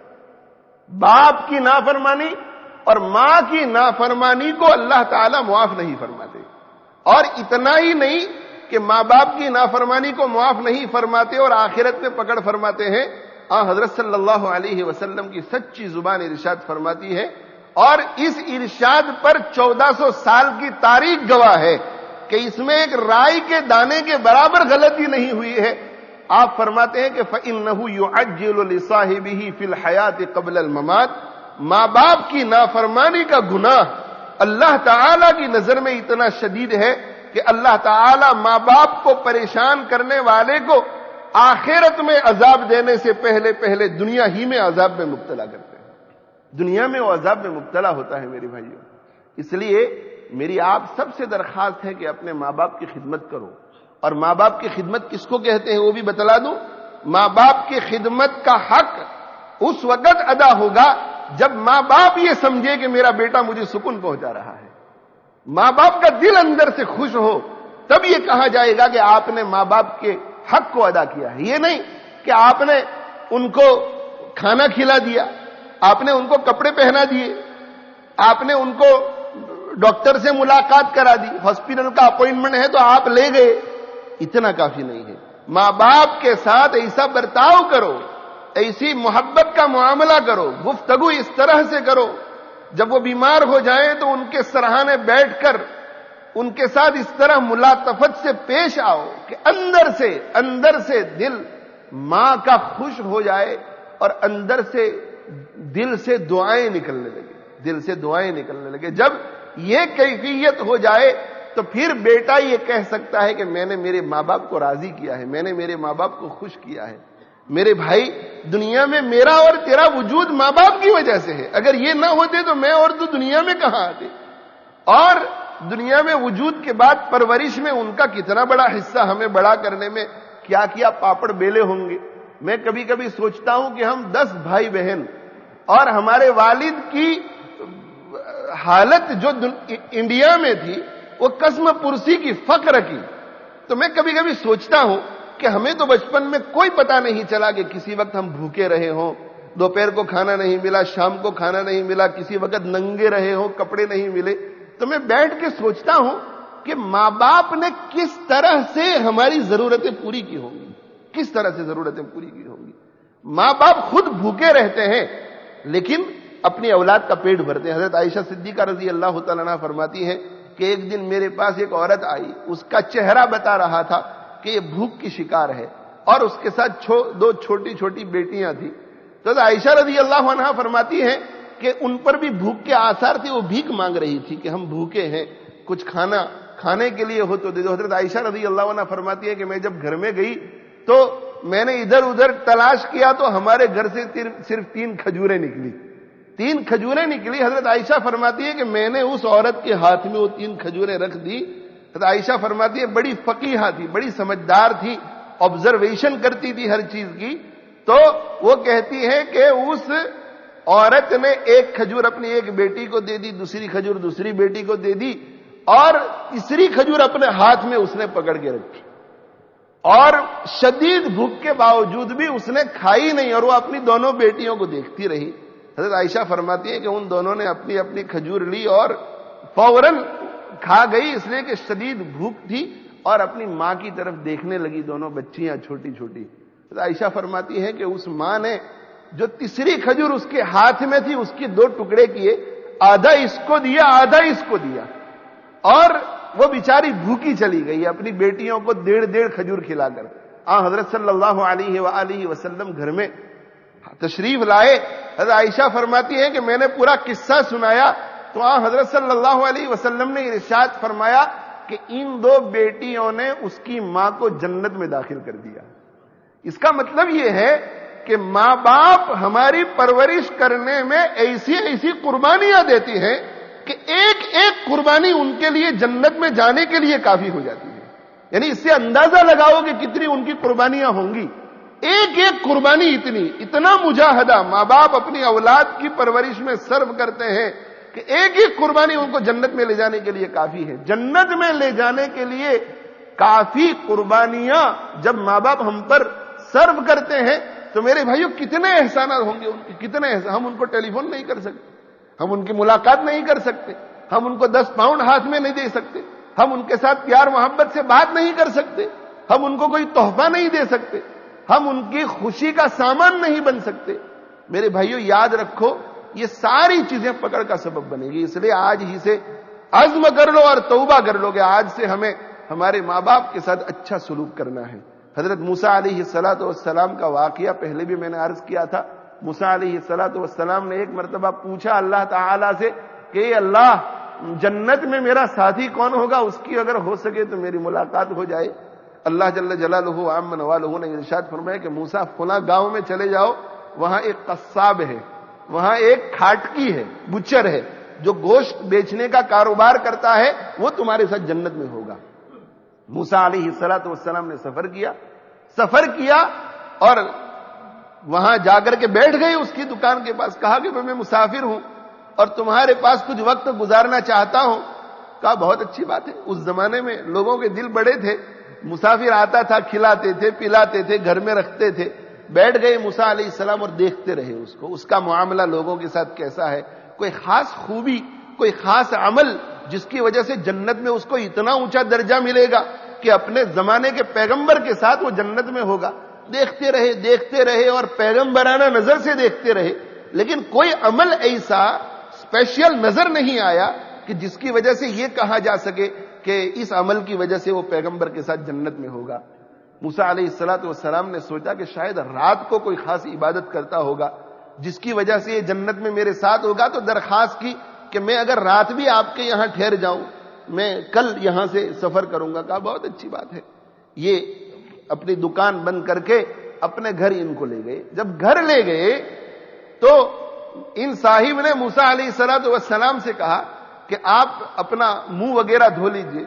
باپ کی نافرمانی اور ماں کی نافرمانی کو اللہ تعالیٰ معاف نہیں فرماتے۔ اور اتنا ہی نہیں کہ ماں باپ کی نافرمانی کو معاف نہیں فرماتے اور آخرت میں پکڑ فرماتے ہیں، حضرت صلی اللہ علیہ وسلم کی سچی زبان ارشاد فرماتی ہے، اور اس ارشاد پر 1400 سال کی تاریخ گواہ ہے کہ اس میں ایک رائی کے دانے کے برابر غلطی نہیں ہوئی ہے۔ آپ فرماتے ہیں کہ فَإِنَّهُ يُعَجِّلُ لِصَاحِبِهِ فِي الْحَيَاةِ قَبْلَ الْمَمَاتِ، ماں باپ کی نافرمانی کا گناہ اللہ تعالی کی نظر میں اتنا شدید ہے کہ اللہ تعالی ماں باپ کو پریشان کرنے والے کو آخرت میں عذاب دینے سے پہلے پہلے دنیا ہی میں عذاب میں مبتلا کرتے ہیں، دنیا میں وہ عذاب میں مبتلا ہوتا ہے میرے بھائیوں۔ اس لیے میری آپ سب سے درخواست ہے کہ اپنے ماں باپ کی خدمت کرو، اور ماں باپ کی خدمت کس کو کہتے ہیں وہ بھی بتلا دوں۔ ماں باپ کی خدمت کا حق اس وقت ادا ہوگا جب ماں باپ یہ سمجھے کہ میرا بیٹا مجھے سکون پہنچا رہا ہے، ماں باپ کا دل اندر سے خوش ہو، تب یہ کہا جائے گا کہ آپ نے ماں باپ کے حق کو ادا کیا ہے۔ یہ نہیں کہ آپ نے ان کو کھانا کھلا دیا، آپ نے ان کو کپڑے پہنا دیے، آپ نے ان کو ڈاکٹر سے ملاقات کرا دی، ہاسپٹل کا اپوائنٹمنٹ ہے تو آپ لے گئے، اتنا کافی نہیں ہے۔ ماں باپ کے ساتھ ایسا برتاؤ کرو، ایسی محبت کا معاملہ کرو، گفتگو اس طرح سے کرو، جب وہ بیمار ہو جائیں تو ان کے سرہانے بیٹھ کر ان کے ساتھ اس طرح ملاطفت سے پیش آؤ کہ اندر سے دل ماں کا خوش ہو جائے اور اندر سے دل سے دعائیں نکلنے لگے۔ جب یہ کیفیت ہو جائے تو پھر بیٹا یہ کہہ سکتا ہے کہ میں نے میرے ماں باپ کو راضی کیا ہے، میں نے میرے ماں باپ کو خوش کیا ہے۔ میرے بھائی، دنیا میں میرا اور تیرا وجود ماں باپ کی وجہ سے ہے، اگر یہ نہ ہوتے تو میں اور تو دنیا میں کہاں آتے؟ اور دنیا میں وجود کے بعد پرورش میں ان کا کتنا بڑا حصہ ہمیں بڑا کرنے میں کیا پاپڑ بیلے ہوں گے۔ میں کبھی کبھی سوچتا ہوں کہ ہم 10 بھائی بہن اور ہمارے والد کی حالت جو انڈیا میں تھی وہ قسم پرسی کی، فقر کی، تو میں کبھی کبھی سوچتا ہوں کہ ہمیں تو بچپن میں کوئی پتہ نہیں چلا کہ کسی وقت ہم بھوکے رہے ہوں، دوپہر کو کھانا نہیں ملا، شام کو کھانا نہیں ملا، کسی وقت ننگے رہے ہوں، کپڑے نہیں ملے۔ تو میں بیٹھ کے سوچتا ہوں کہ ماں باپ نے کس طرح سے ہماری ضرورتیں پوری کی ہوں گی، کس طرح سے ضرورتیں پوری کی ہوں گی۔ ماں باپ خود بھوکے رہتے ہیں لیکن اپنی اولاد کا پیٹ بھرتے ہیں۔ حضرت عائشہ صدیقہ رضی اللہ تعالیٰ عنہا فرماتی ہیں کہ ایک دن میرے پاس ایک عورت آئی، اس کا چہرہ بتا رہا تھا کہ یہ بھوک کی شکار ہے، اور اس کے ساتھ 2 چھوٹی چھوٹی بیٹیاں تھیں۔ تو عائشہ رضی اللہ عنہا فرماتی ہیں کہ ان پر بھی بھوک کے آثار تھے، وہ بھیک مانگ رہی تھی کہ ہم بھوکے ہیں، کچھ کھانا کھانے کے لیے ہو تو دے دو۔ حضرت عائشہ رضی اللہ عنہا فرماتی ہے کہ میں جب گھر میں گئی تو میں نے ادھر ادھر تلاش کیا تو ہمارے گھر سے صرف 3 کھجوریں نکلی، 3 کھجوریں نکلی۔ حضرت عائشہ فرماتی ہے کہ میں نے اس عورت کے ہاتھ میں وہ 3 کھجوریں رکھ دی۔ حضرت عائشہ فرماتی ہے بڑی فقیہہ تھی، بڑی سمجھدار تھی، آبزرویشن کرتی تھی ہر چیز کی۔ تو وہ کہتی ہے کہ اس عورت نے 1 کھجور اپنی ایک بیٹی کو دے دی، دوسری کھجور دوسری بیٹی کو دے دی، اور تیسری کھجور اپنے ہاتھ میں اس نے پکڑ کے رکھی، اور شدید بھوک کے باوجود بھی اس نے کھائی نہیں، اور وہ اپنی دونوں بیٹیوں کو دیکھتی رہی۔ حضرت عائشہ فرماتی ہے کہ ان دونوں نے اپنی اپنی کھجور لی اور فوراً کھا گئی، اس لیے کہ شدید بھوک تھی، اور اپنی ماں کی طرف دیکھنے لگی، دونوں بچیاں چھوٹی چھوٹی۔ حضرت عائشہ فرماتی ہے کہ اس ماں نے جو تیسری کھجور اس کے ہاتھ میں تھی اس کے 2 ٹکڑے کیے، آدھا اس کو دیا آدھا اس کو دیا، اور وہ بیچاری بھوکی چلی گئی اپنی بیٹیوں کو 1.5 کھجور کھلا کر۔ حضرت صلی اللہ علیہ وآلہ وسلم گھر میں تشریف لائے۔ حضرت عائشہ فرماتی ہے کہ میں نے پورا قصہ سنایا تو حضرت صلی اللہ علیہ وسلم نے ارشاد فرمایا کہ ان 2 بیٹیوں نے اس کی ماں کو جنت میں داخل کر دیا۔ اس کا مطلب یہ ہے کہ ماں باپ ہماری پرورش کرنے میں ایسی قربانیاں دیتی ہیں کہ ایک قربانی ان کے لیے جنت میں جانے کے لیے کافی ہو جاتی ہے۔ یعنی اس سے اندازہ لگاؤ کہ کتنی ان کی قربانیاں ہوں گی۔ ایک قربانی اتنا مجاہدہ ماں باپ اپنی اولاد کی پرورش میں صرف کرتے ہیں کہ ایک قربانی ان کو جنت میں لے جانے کے لیے کافی ہے۔ جنت میں لے جانے کے لیے کافی قربانیاں جب ماں باپ ہم پر صرف کرتے ہیں تو میرے بھائیوں کتنے احسانات ہوں گے ان کے، کتنے ہم ان کو ٹیلی فون نہیں کر سکتے، ہم ان کی ملاقات نہیں کر سکتے، ہم ان کو 10 پاؤنڈ ہاتھ میں نہیں دے سکتے، ہم ان کے ساتھ پیار محبت سے بات نہیں کر سکتے، ہم ان کو کوئی تحفہ نہیں دے سکتے، ہم ان کی خوشی کا سامان نہیں بن سکتے۔ میرے بھائیوں یاد رکھو یہ ساری چیزیں پکڑ کا سبب بنے گی، اس لیے آج ہی سے عزم کر لو اور توبہ کر لو کہ آج سے ہمیں ہمارے ماں باپ کے ساتھ اچھا سلوک کرنا ہے۔ حضرت موسیٰ علیہ السلام کا واقعہ پہلے بھی میں نے عرض کیا تھا۔ موسیٰ علیہ السلام نے ایک مرتبہ پوچھا اللہ تعالیٰ سے کہ اللہ جنت میں میرا ساتھی کون ہوگا، اس کی اگر ہو سکے تو میری ملاقات ہو جائے۔ اللہ جل جلالہ عام نوالہ نے ارشاد فرمایا کہ موسیٰ فلاں گاؤں میں چلے جاؤ، وہاں ایک قصاب ہے، وہاں ایک کھاٹکی ہے، بچر ہے، جو گوشت بیچنے کا کاروبار کرتا ہے، وہ تمہارے ساتھ جنت میں ہوگا۔ موسیٰ علیہ السلام نے سفر کیا اور وہاں جا کر کے بیٹھ گئے اس کی دکان کے پاس، کہا کہ میں مسافر ہوں اور تمہارے پاس کچھ وقت گزارنا چاہتا ہوں۔ کہا بہت اچھی بات ہے، اس زمانے میں لوگوں کے دل بڑے تھے، مسافر آتا تھا، کھلاتے تھے، پلاتے تھے، گھر میں رکھتے تھے۔ بیٹھ گئے موسیٰ علیہ السلام اور دیکھتے رہے اس کا معاملہ لوگوں کے ساتھ کیسا ہے، کوئی خاص خوبی، کوئی خاص عمل جس کی وجہ سے جنت میں اس کو اتنا اونچا درجہ ملے گا کہ اپنے زمانے کے پیغمبر کے ساتھ وہ جنت میں ہوگا۔ دیکھتے رہے اور پیغمبرانہ نظر سے دیکھتے رہے، لیکن کوئی عمل ایسا اسپیشل نظر نہیں آیا کہ جس کی وجہ سے یہ کہا جا سکے کہ اس عمل کی وجہ سے وہ پیغمبر کے ساتھ جنت میں ہوگا۔ موسیٰ علیہ السلام نے سوچا کہ شاید رات کو کوئی خاص عبادت کرتا ہوگا جس کی وجہ سے یہ جنت میں میرے ساتھ ہوگا، تو درخواست کی کہ میں اگر رات بھی آپ کے یہاں ٹھہر جاؤں، میں کل یہاں سے سفر کروں گا۔ کہا بہت اچھی بات ہے۔ یہ اپنی دکان بند کر کے اپنے گھر ان کو لے گئے۔ جب گھر لے گئے تو ان صاحب نے موسیٰ علیہ السلام سے کہا کہ آپ اپنا منہ وغیرہ دھو لیجئے،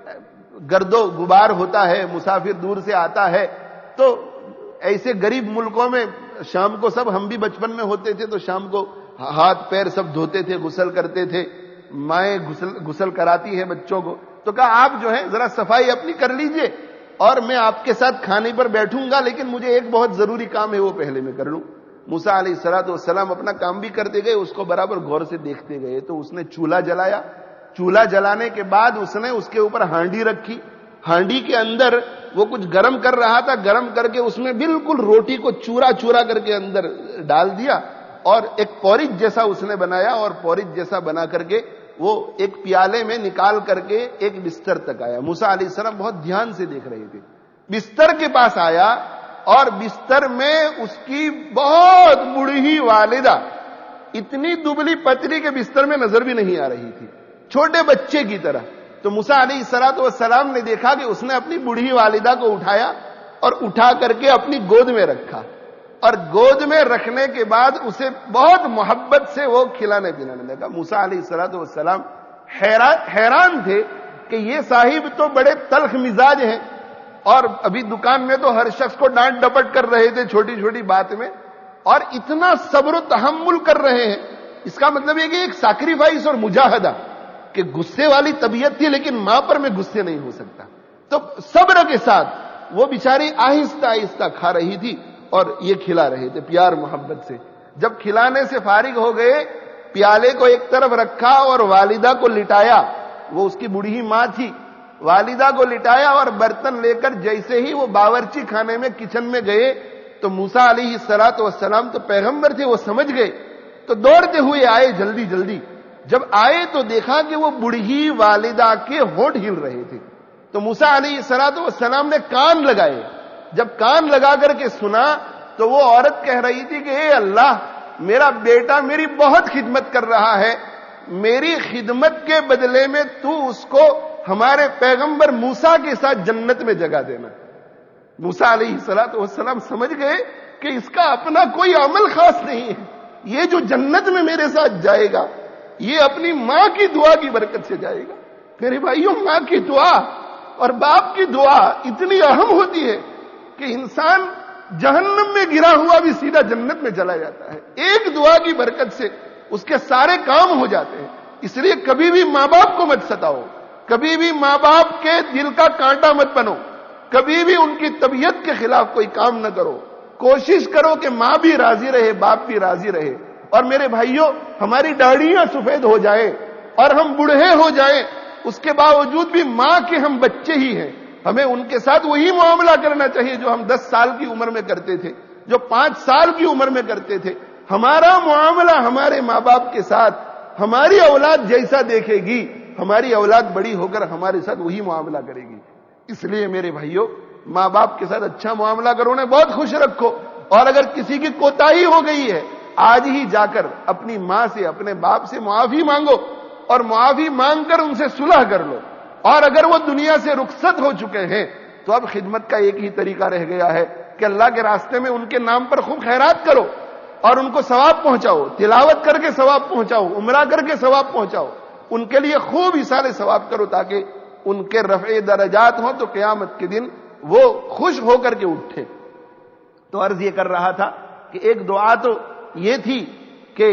گرد و غبار ہوتا ہے، مسافر دور سے آتا ہے، تو ایسے غریب ملکوں میں شام کو سب، ہم بھی بچپن میں ہوتے تھے تو شام کو ہاتھ پیر سب دھوتے تھے، غسل کرتے تھے، مائیں غسل کراتی ہے بچوں کو، تو کہا آپ جو ہے ذرا صفائی اپنی کر لیجئے اور میں آپ کے ساتھ کھانے پر بیٹھوں گا، لیکن مجھے ایک بہت ضروری کام ہے وہ پہلے میں کر لوں۔ موسیٰ علیہ السلام اپنا کام بھی کرتے گئے، اس کو برابر غور سے دیکھتے گئے۔ تو اس نے چولہا جلایا، چولہا جلانے کے بعد اس نے اس کے اوپر ہانڈی رکھی، ہانڈی کے اندر وہ کچھ گرم کر رہا تھا، گرم کر کے اس میں بالکل روٹی کو چورا کر کے اندر ڈال دیا اور ایک پورج جیسا اس نے بنایا، اور پورج جیسا بنا کر کے وہ ایک پیالے میں نکال کر کے ایک بستر تک آیا۔ موسیٰ علیہ السلام بہت دھیان سے دیکھ رہے تھے، بستر کے پاس آیا اور بستر میں اس کی بہت بوڑھی والدہ، اتنی دبلی پتلی کے بستر میں نظر بھی نہیں آ رہی تھی، چھوٹے بچے کی طرح۔ تو موسیٰ علیہ السلام نے دیکھا کہ اس نے اپنی بوڑھی والدہ کو اٹھایا اور اٹھا کر کے اپنی گود میں رکھا، اور گود میں رکھنے کے بعد اسے بہت محبت سے وہ کھلانے پلانے لگا۔ موسیٰ علیہ السلام حیران تھے کہ یہ صاحب تو بڑے تلخ مزاج ہیں، اور ابھی دکان میں تو ہر شخص کو ڈانٹ ڈپٹ کر رہے تھے چھوٹی چھوٹی بات میں، اور اتنا صبر و تحمل کر رہے ہیں۔ اس کا مطلب یہ کہ ایک سیکریفائس اور مجاہدہ، کہ غصے والی طبیعت تھی لیکن ماں پر میں غصے نہیں ہو سکتا، تو صبر کے ساتھ وہ بیچاری آہستہ آہستہ کھا رہی تھی اور یہ کھلا رہے تھے پیار محبت سے۔ جب کھلانے سے فارغ ہو گئے، پیالے کو ایک طرف رکھا اور والدہ کو لٹایا، وہ اس کی بوڑھی ماں تھی، والدہ کو لٹایا اور برتن لے کر جیسے ہی وہ باورچی خانے میں کچن میں گئے تو موسیٰ علیہ السلام تو پیغمبر تھے، وہ سمجھ گئے، تو دوڑتے ہوئے آئے جلدی۔ جب آئے تو دیکھا کہ وہ بوڑھی والدہ کے ہونٹ ہل رہے تھے، تو موسیٰ علیہ السلام نے کان لگائے۔ جب کان لگا کر کے سنا تو وہ عورت کہہ رہی تھی کہ اے اللہ، میرا بیٹا میری بہت خدمت کر رہا ہے، میری خدمت کے بدلے میں تو اس کو ہمارے پیغمبر موسیٰ کے ساتھ جنت میں جگہ دینا۔ موسیٰ علیہ السلام سمجھ گئے کہ اس کا اپنا کوئی عمل خاص نہیں ہے، یہ جو جنت میں میرے ساتھ جائے گا یہ اپنی ماں کی دعا کی برکت سے جائے گا۔ میرے بھائیوں، ماں کی دعا اور باپ کی دعا اتنی اہم ہوتی ہے کہ انسان جہنم میں گرا ہوا بھی سیدھا جنت میں چلا جاتا ہے، ایک دعا کی برکت سے اس کے سارے کام ہو جاتے ہیں۔ اس لیے کبھی بھی ماں باپ کو مت ستاؤ، کبھی بھی ماں باپ کے دل کا کانٹا مت بنو، کبھی بھی ان کی طبیعت کے خلاف کوئی کام نہ کرو، کوشش کرو کہ ماں بھی راضی رہے، باپ بھی راضی رہے۔ اور میرے بھائیوں، ہماری داڑھیاں سفید ہو جائیں اور ہم بوڑھے ہو جائیں، اس کے باوجود بھی ماں کے ہم بچے ہی ہیں، ہمیں ان کے ساتھ وہی معاملہ کرنا چاہیے جو ہم 10 سال کی عمر میں کرتے تھے، جو 5 سال کی عمر میں کرتے تھے۔ ہمارا معاملہ ہمارے ماں باپ کے ساتھ ہماری اولاد جیسا دیکھے گی، ہماری اولاد بڑی ہو کر ہمارے ساتھ وہی معاملہ کرے گی۔ اس لیے میرے بھائیوں، ماں باپ کے ساتھ اچھا معاملہ کرو، انہیں بہت خوش رکھو، اور اگر کسی کی کوتاہی ہو گئی ہے آج ہی جا کر اپنی ماں سے، اپنے باپ سے معافی مانگو، اور معافی مانگ کر ان سے صلح کر لو، اور اگر وہ دنیا سے رخصت ہو چکے ہیں تو اب خدمت کا ایک ہی طریقہ رہ گیا ہے کہ اللہ کے راستے میں ان کے نام پر خوب خیرات کرو اور ان کو ثواب پہنچاؤ، تلاوت کر کے ثواب پہنچاؤ، عمرہ کر کے ثواب پہنچاؤ، ان کے لیے خوب ایصال ثواب کرو تاکہ ان کے رفع درجات ہوں تو قیامت کے دن وہ خوش ہو کر کے اٹھے۔ تو عرض یہ کر رہا تھا کہ ایک دعا تو یہ تھی کہ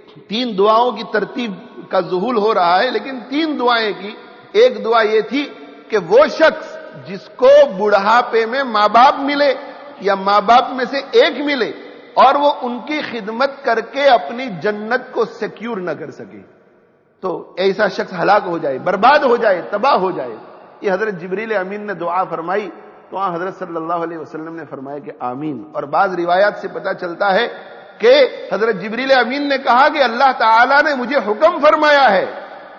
3 دعاؤں کی ترتیب کا ظہور ہو رہا ہے، لیکن 3 دعائیں کی۔ ایک دعا یہ تھی کہ وہ شخص جس کو بڑھاپے میں ماں باپ ملے یا ماں باپ میں سے ایک ملے اور وہ ان کی خدمت کر کے اپنی جنت کو سیکیور نہ کر سکے، تو ایسا شخص ہلاک ہو جائے، برباد ہو جائے، تباہ ہو جائے۔ یہ حضرت جبریل امین نے دعا فرمائی تو حضرت صلی اللہ علیہ وسلم نے فرمایا کہ آمین۔ اور بعض روایات سے پتہ چلتا ہے کہ حضرت جبریل امین نے کہا کہ اللہ تعالیٰ نے مجھے حکم فرمایا ہے،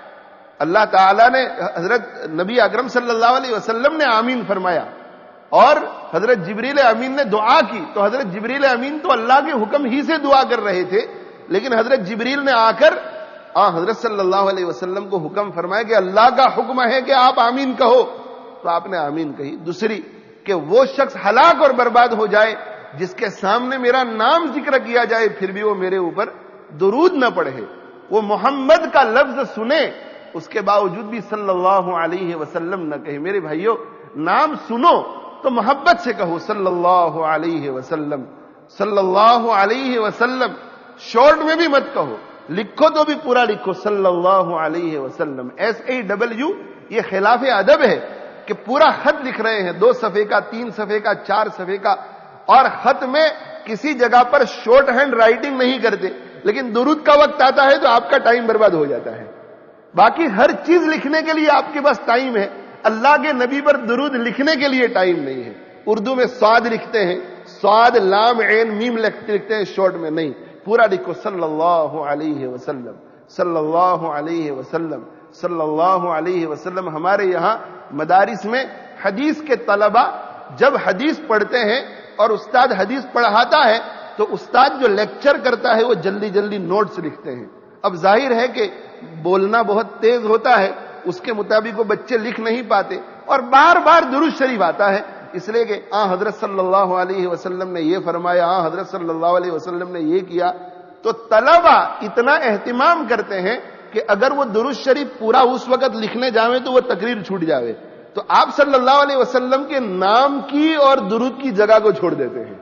اللہ تعالیٰ نے حضرت نبی اکرم صلی اللہ علیہ وسلم نے آمین فرمایا اور حضرت جبریل امین نے دعا کی۔ تو حضرت جبریل امین تو اللہ کے حکم ہی سے دعا کر رہے تھے، لیکن حضرت جبریل نے آ کر حضرت صلی اللہ علیہ وسلم کو حکم فرمایا کہ اللہ کا حکم ہے کہ آپ آمین کہو، تو آپ نے آمین کہی۔ دوسری کہ وہ شخص ہلاک اور برباد ہو جائے جس کے سامنے میرا نام ذکر کیا جائے پھر بھی وہ میرے اوپر درود نہ پڑھے، وہ محمد کا لفظ سنے اس کے باوجود بھی صلی اللہ علیہ وسلم نہ کہے۔ میرے بھائیوں، نام سنو تو محبت سے کہو صلی اللہ علیہ وسلم، صلی اللہ علیہ وسلم، شارٹ میں بھی مت کہو، لکھو تو بھی پورا لکھو صلی اللہ علیہ وسلم، SAW۔ یہ خلاف ادب ہے کہ پورا خط لکھ رہے ہیں، 2 صفحے کا، 3 صفحے کا، 4 صفحے کا، اور خط میں کسی جگہ پر شارٹ ہینڈ رائٹنگ نہیں کرتے، لیکن درود کا وقت آتا ہے تو آپ کا ٹائم برباد ہو جاتا ہے۔ باقی ہر چیز لکھنے کے لیے آپ کے پاس ٹائم ہے، اللہ کے نبی پر درود لکھنے کے لیے ٹائم نہیں ہے۔ اردو میں صاد لکھتے ہیں، صاد لام عین میم لکھتے ہیں، شارٹ میں نہیں، پورا لکھو صلی اللہ علیہ وسلم، صلی اللہ علیہ وسلم، صلی اللہ علیہ وسلم۔ ہمارے یہاں مدارس میں حدیث کے طلبہ جب حدیث پڑھتے ہیں اور استاد حدیث پڑھاتا ہے تو استاد جو لیکچر کرتا ہے وہ جلدی جلدی نوٹس لکھتے ہیں۔ اب ظاہر ہے کہ بولنا بہت تیز ہوتا ہے، اس کے مطابق وہ بچے لکھ نہیں پاتے اور بار بار درود شریف آتا ہے، اس لیے کہ حضرت صلی اللہ علیہ وسلم نے یہ فرمایا، حضرت صلی اللہ علیہ وسلم نے یہ کیا، تو طلبہ اتنا اہتمام کرتے ہیں کہ اگر وہ درود شریف پورا اس وقت لکھنے جاویں تو وہ تقریر چھوٹ جاوے، تو آپ صلی اللہ علیہ وسلم کے نام کی اور درود کی جگہ کو چھوڑ دیتے ہیں،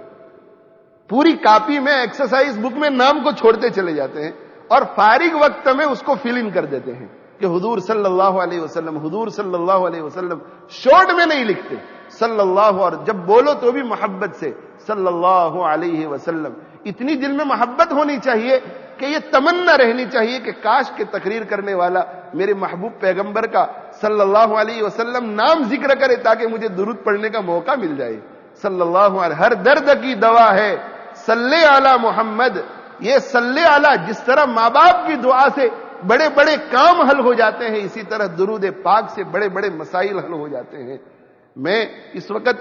پوری کاپی میں ایکسرسائز بک میں نام کو چھوڑتے چلے جاتے ہیں اور فارغ وقت میں اس کو فل ان کر دیتے ہیں کہ حضور صلی اللہ علیہ وسلم، حضور صلی اللہ علیہ وسلم، شارٹ میں نہیں لکھتے صلی اللہ، اور جب بولو تو بھی محبت سے صلی اللہ علیہ وسلم۔ اتنی دل میں محبت ہونی چاہیے کہ یہ تمنا رہنی چاہیے کہ کاش کے تقریر کرنے والا میرے محبوب پیغمبر کا صلی اللہ علیہ وسلم نام ذکر کرے تاکہ مجھے درود پڑھنے کا موقع مل جائے صلی اللہ علیہ۔ ہر درد کی دوا ہے صلی علی محمد، یہ صلی علی، جس طرح ماں باپ کی دعا سے بڑے بڑے کام حل ہو جاتے ہیں، اسی طرح درود پاک سے بڑے بڑے مسائل حل ہو جاتے ہیں۔ میں اس وقت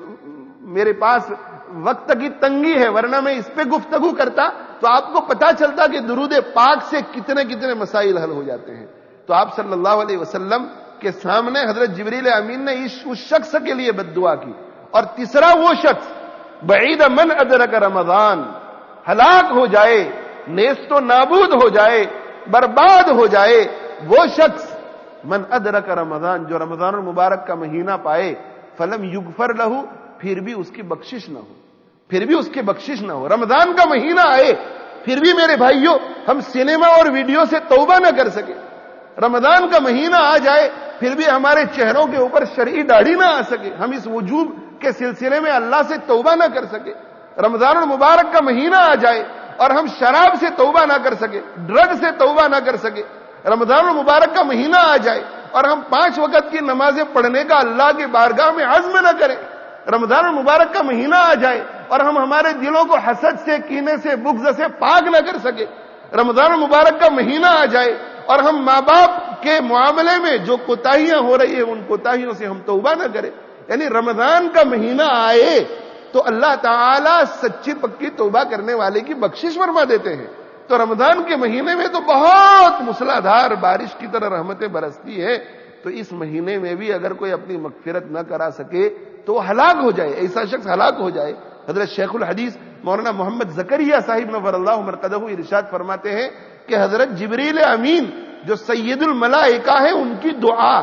میرے پاس وقت کی تنگی ہے، ورنہ میں اس پہ گفتگو کرتا تو آپ کو پتا چلتا کہ درود پاک سے کتنے کتنے مسائل حل ہو جاتے ہیں۔ تو آپ صلی اللہ علیہ وسلم کے سامنے حضرت جبریل امین نے اس شخص کے لیے بد دعا کی۔ اور تیسرا وہ شخص بعید من ادرک رمضان، ہلاک ہو جائے، نیست و نابود ہو جائے، برباد ہو جائے، وہ شخص من ادرک رمضان، جو رمضان المبارک کا مہینہ پائے، فلم یغفر لہ، پھر بھی اس کی بخشش نہ ہو، پھر بھی اس کی بخشش نہ ہو۔ رمضان کا مہینہ آئے پھر بھی میرے بھائیوں ہم سینما اور ویڈیو سے توبہ نہ کر سکے، رمضان کا مہینہ آ جائے پھر بھی ہمارے چہروں کے اوپر شرعی داڑھی نہ آ سکے، ہم اس وجوب کے سلسلے میں اللہ سے توبہ نہ کر سکے، رمضان المبارک کا مہینہ آ جائے اور ہم شراب سے توبہ نہ کر سکے، ڈرگ سے توبہ نہ کر سکے، رمضان المبارک کا مہینہ آ جائے اور ہم 5 وقت کی نمازیں پڑھنے کا اللہ کی بارگاہ میں عزم نہ کریں، رمضان المبارک کا مہینہ آ جائے اور ہم ہمارے دلوں کو حسد سے، کینے سے، بغض سے پاک نہ کر سکے، رمضان المبارک کا مہینہ آ جائے اور ہم ماں باپ کے معاملے میں جو کوتاہیاں ہو رہی ہیں ان کوتاہیوں سے ہم توبہ نہ کریں۔ یعنی رمضان کا مہینہ آئے تو اللہ تعالیٰ سچی پکی توبہ کرنے والے کی بخشش فرما دیتے ہیں۔ تو رمضان کے مہینے میں تو بہت موسلادھار بارش کی طرح رحمتیں برستی ہے، تو اس مہینے میں بھی اگر کوئی اپنی مغفرت نہ کرا سکے تو وہ ہلاک ہو جائے، ایسا شخص ہلاک ہو جائے۔ حضرت شیخ الحدیث مولانا محمد زکریا صاحب نور اللہ مرقدہ ارشاد فرماتے ہیں کہ حضرت جبریل امین جو سید الملائکہ ہیں ان کی دعا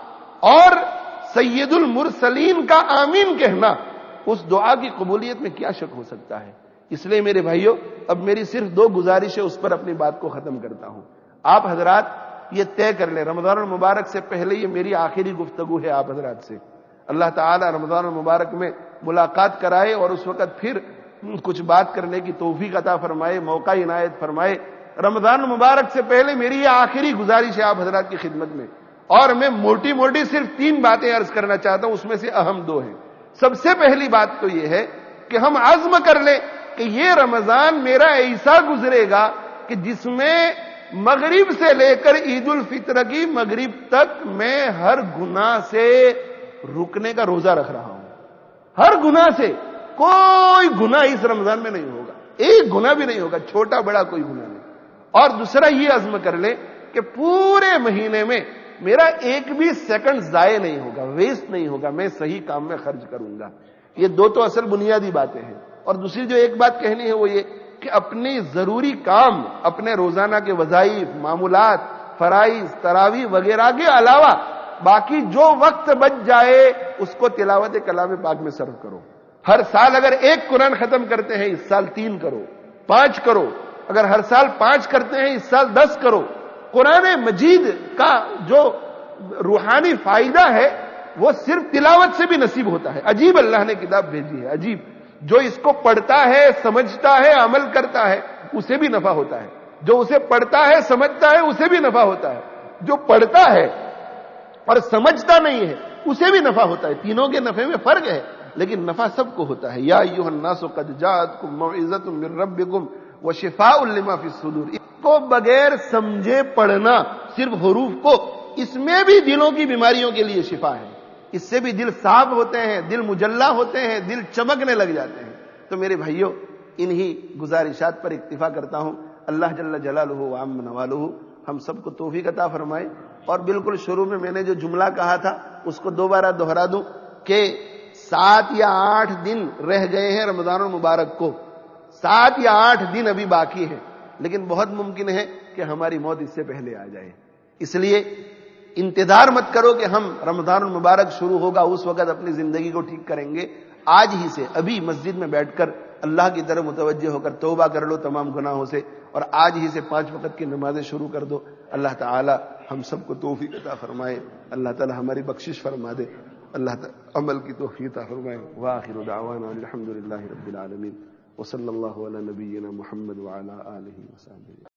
اور سید المرسلین کا آمین کہنا، اس دعا کی قبولیت میں کیا شک ہو سکتا ہے؟ اس لیے میرے بھائیوں، اب میری صرف 2 گزارش ہے، اس پر اپنی بات کو ختم کرتا ہوں۔ آپ حضرات یہ طے کر لیں، رمضان المبارک سے پہلے یہ میری آخری گفتگو ہے آپ حضرات سے۔ اللہ تعالی رمضان المبارک میں ملاقات کرائے اور اس وقت پھر کچھ بات کرنے کی توفیق عطا فرمائے، موقع عنایت فرمائے۔ رمضان المبارک سے پہلے میری یہ آخری گزارش ہے آپ حضرات کی خدمت میں، اور میں موٹی موٹی صرف 3 باتیں عرض کرنا چاہتا ہوں، اس میں سے اہم 2 ہیں۔ سب سے پہلی بات تو یہ ہے کہ ہم عزم کر لیں کہ یہ رمضان میرا ایسا گزرے گا کہ جس میں مغرب سے لے کر عید الفطر کی مغرب تک میں ہر گناہ سے رکنے کا روزہ رکھ رہا ہوں۔ ہر گناہ سے، کوئی گناہ اس رمضان میں نہیں ہوگا، ایک گناہ بھی نہیں ہوگا، چھوٹا بڑا کوئی گناہ نہیں۔ اور دوسرا یہ عزم کر لیں کہ پورے مہینے میں میرا ایک بھی سیکنڈ ضائع نہیں ہوگا، ویسٹ نہیں ہوگا، میں صحیح کام میں خرچ کروں گا۔ یہ 2 تو اصل بنیادی باتیں ہیں۔ اور دوسری جو ایک بات کہنی ہے وہ یہ کہ اپنے ضروری کام، اپنے روزانہ کے وظائف، معمولات، فرائض، تراویح وغیرہ کے علاوہ باقی جو وقت بچ جائے اس کو تلاوت کلام پاک میں صرف کرو۔ ہر سال اگر 1 قرآن ختم کرتے ہیں، اس سال 3 کرو، 5 کرو۔ اگر ہر سال 5 کرتے ہیں، اس سال 10 کرو۔ قرآن مجید کا جو روحانی فائدہ ہے وہ صرف تلاوت سے بھی نصیب ہوتا ہے۔ عجیب اللہ نے کتاب بھیجی ہے، عجیب۔ جو اس کو پڑھتا ہے، سمجھتا ہے، عمل کرتا ہے، اسے بھی نفع ہوتا ہے۔ جو اسے پڑھتا ہے، سمجھتا ہے، اسے بھی نفع ہوتا ہے۔ جو پڑھتا ہے اور سمجھتا نہیں ہے اسے بھی نفع ہوتا ہے۔ تینوں کے نفع میں فرق ہے، لیکن نفع سب کو ہوتا ہے۔ یا ایھا الناس قد جاءتکم موعظۃ من ربکم وشفاء لما فی الصدور۔ اس کو بغیر سمجھے پڑھنا، صرف حروف کو، اس میں بھی دلوں کی بیماریوں کے لیے شفا ہے۔ اس سے بھی دل صاف ہوتے ہیں، دل مجلہ ہوتے ہیں، دل چمکنے لگ جاتے ہیں۔ تو میرے بھائیوں، انہی گزارشات پر اکتفا کرتا ہوں۔ اللہ جل جلالہ و عم نوالہ ہم سب کو توفیق عطا فرمائے۔ اور بالکل شروع میں نے جو جملہ کہا تھا اس کو دوبارہ دہرا دوں کہ 7 یا 8 دن رہ گئے ہیں رمضان المبارک کو، 7 یا 8 دن ابھی باقی ہے، لیکن بہت ممکن ہے کہ ہماری موت اس سے پہلے آ جائے۔ اس لیے انتظار مت کرو کہ ہم رمضان المبارک شروع ہوگا اس وقت اپنی زندگی کو ٹھیک کریں گے۔ آج ہی سے ابھی مسجد میں بیٹھ کر اللہ کی طرف متوجہ ہو کر توبہ کر لو تمام گناہوں سے، اور آج ہی سے 5 وقت کی نمازیں شروع کر دو۔ اللہ تعالی ہم سب کو توفیق عطا فرمائے، اللہ تعالی ہماری بخشش فرما دے، اللہ تعالی عمل کی توفیق عطا فرمائے۔ وآخر دعوانا الحمدللہ رب العالمین، وصلی اللہ علی نبینا محمد وعلی آلہ وصحبہ۔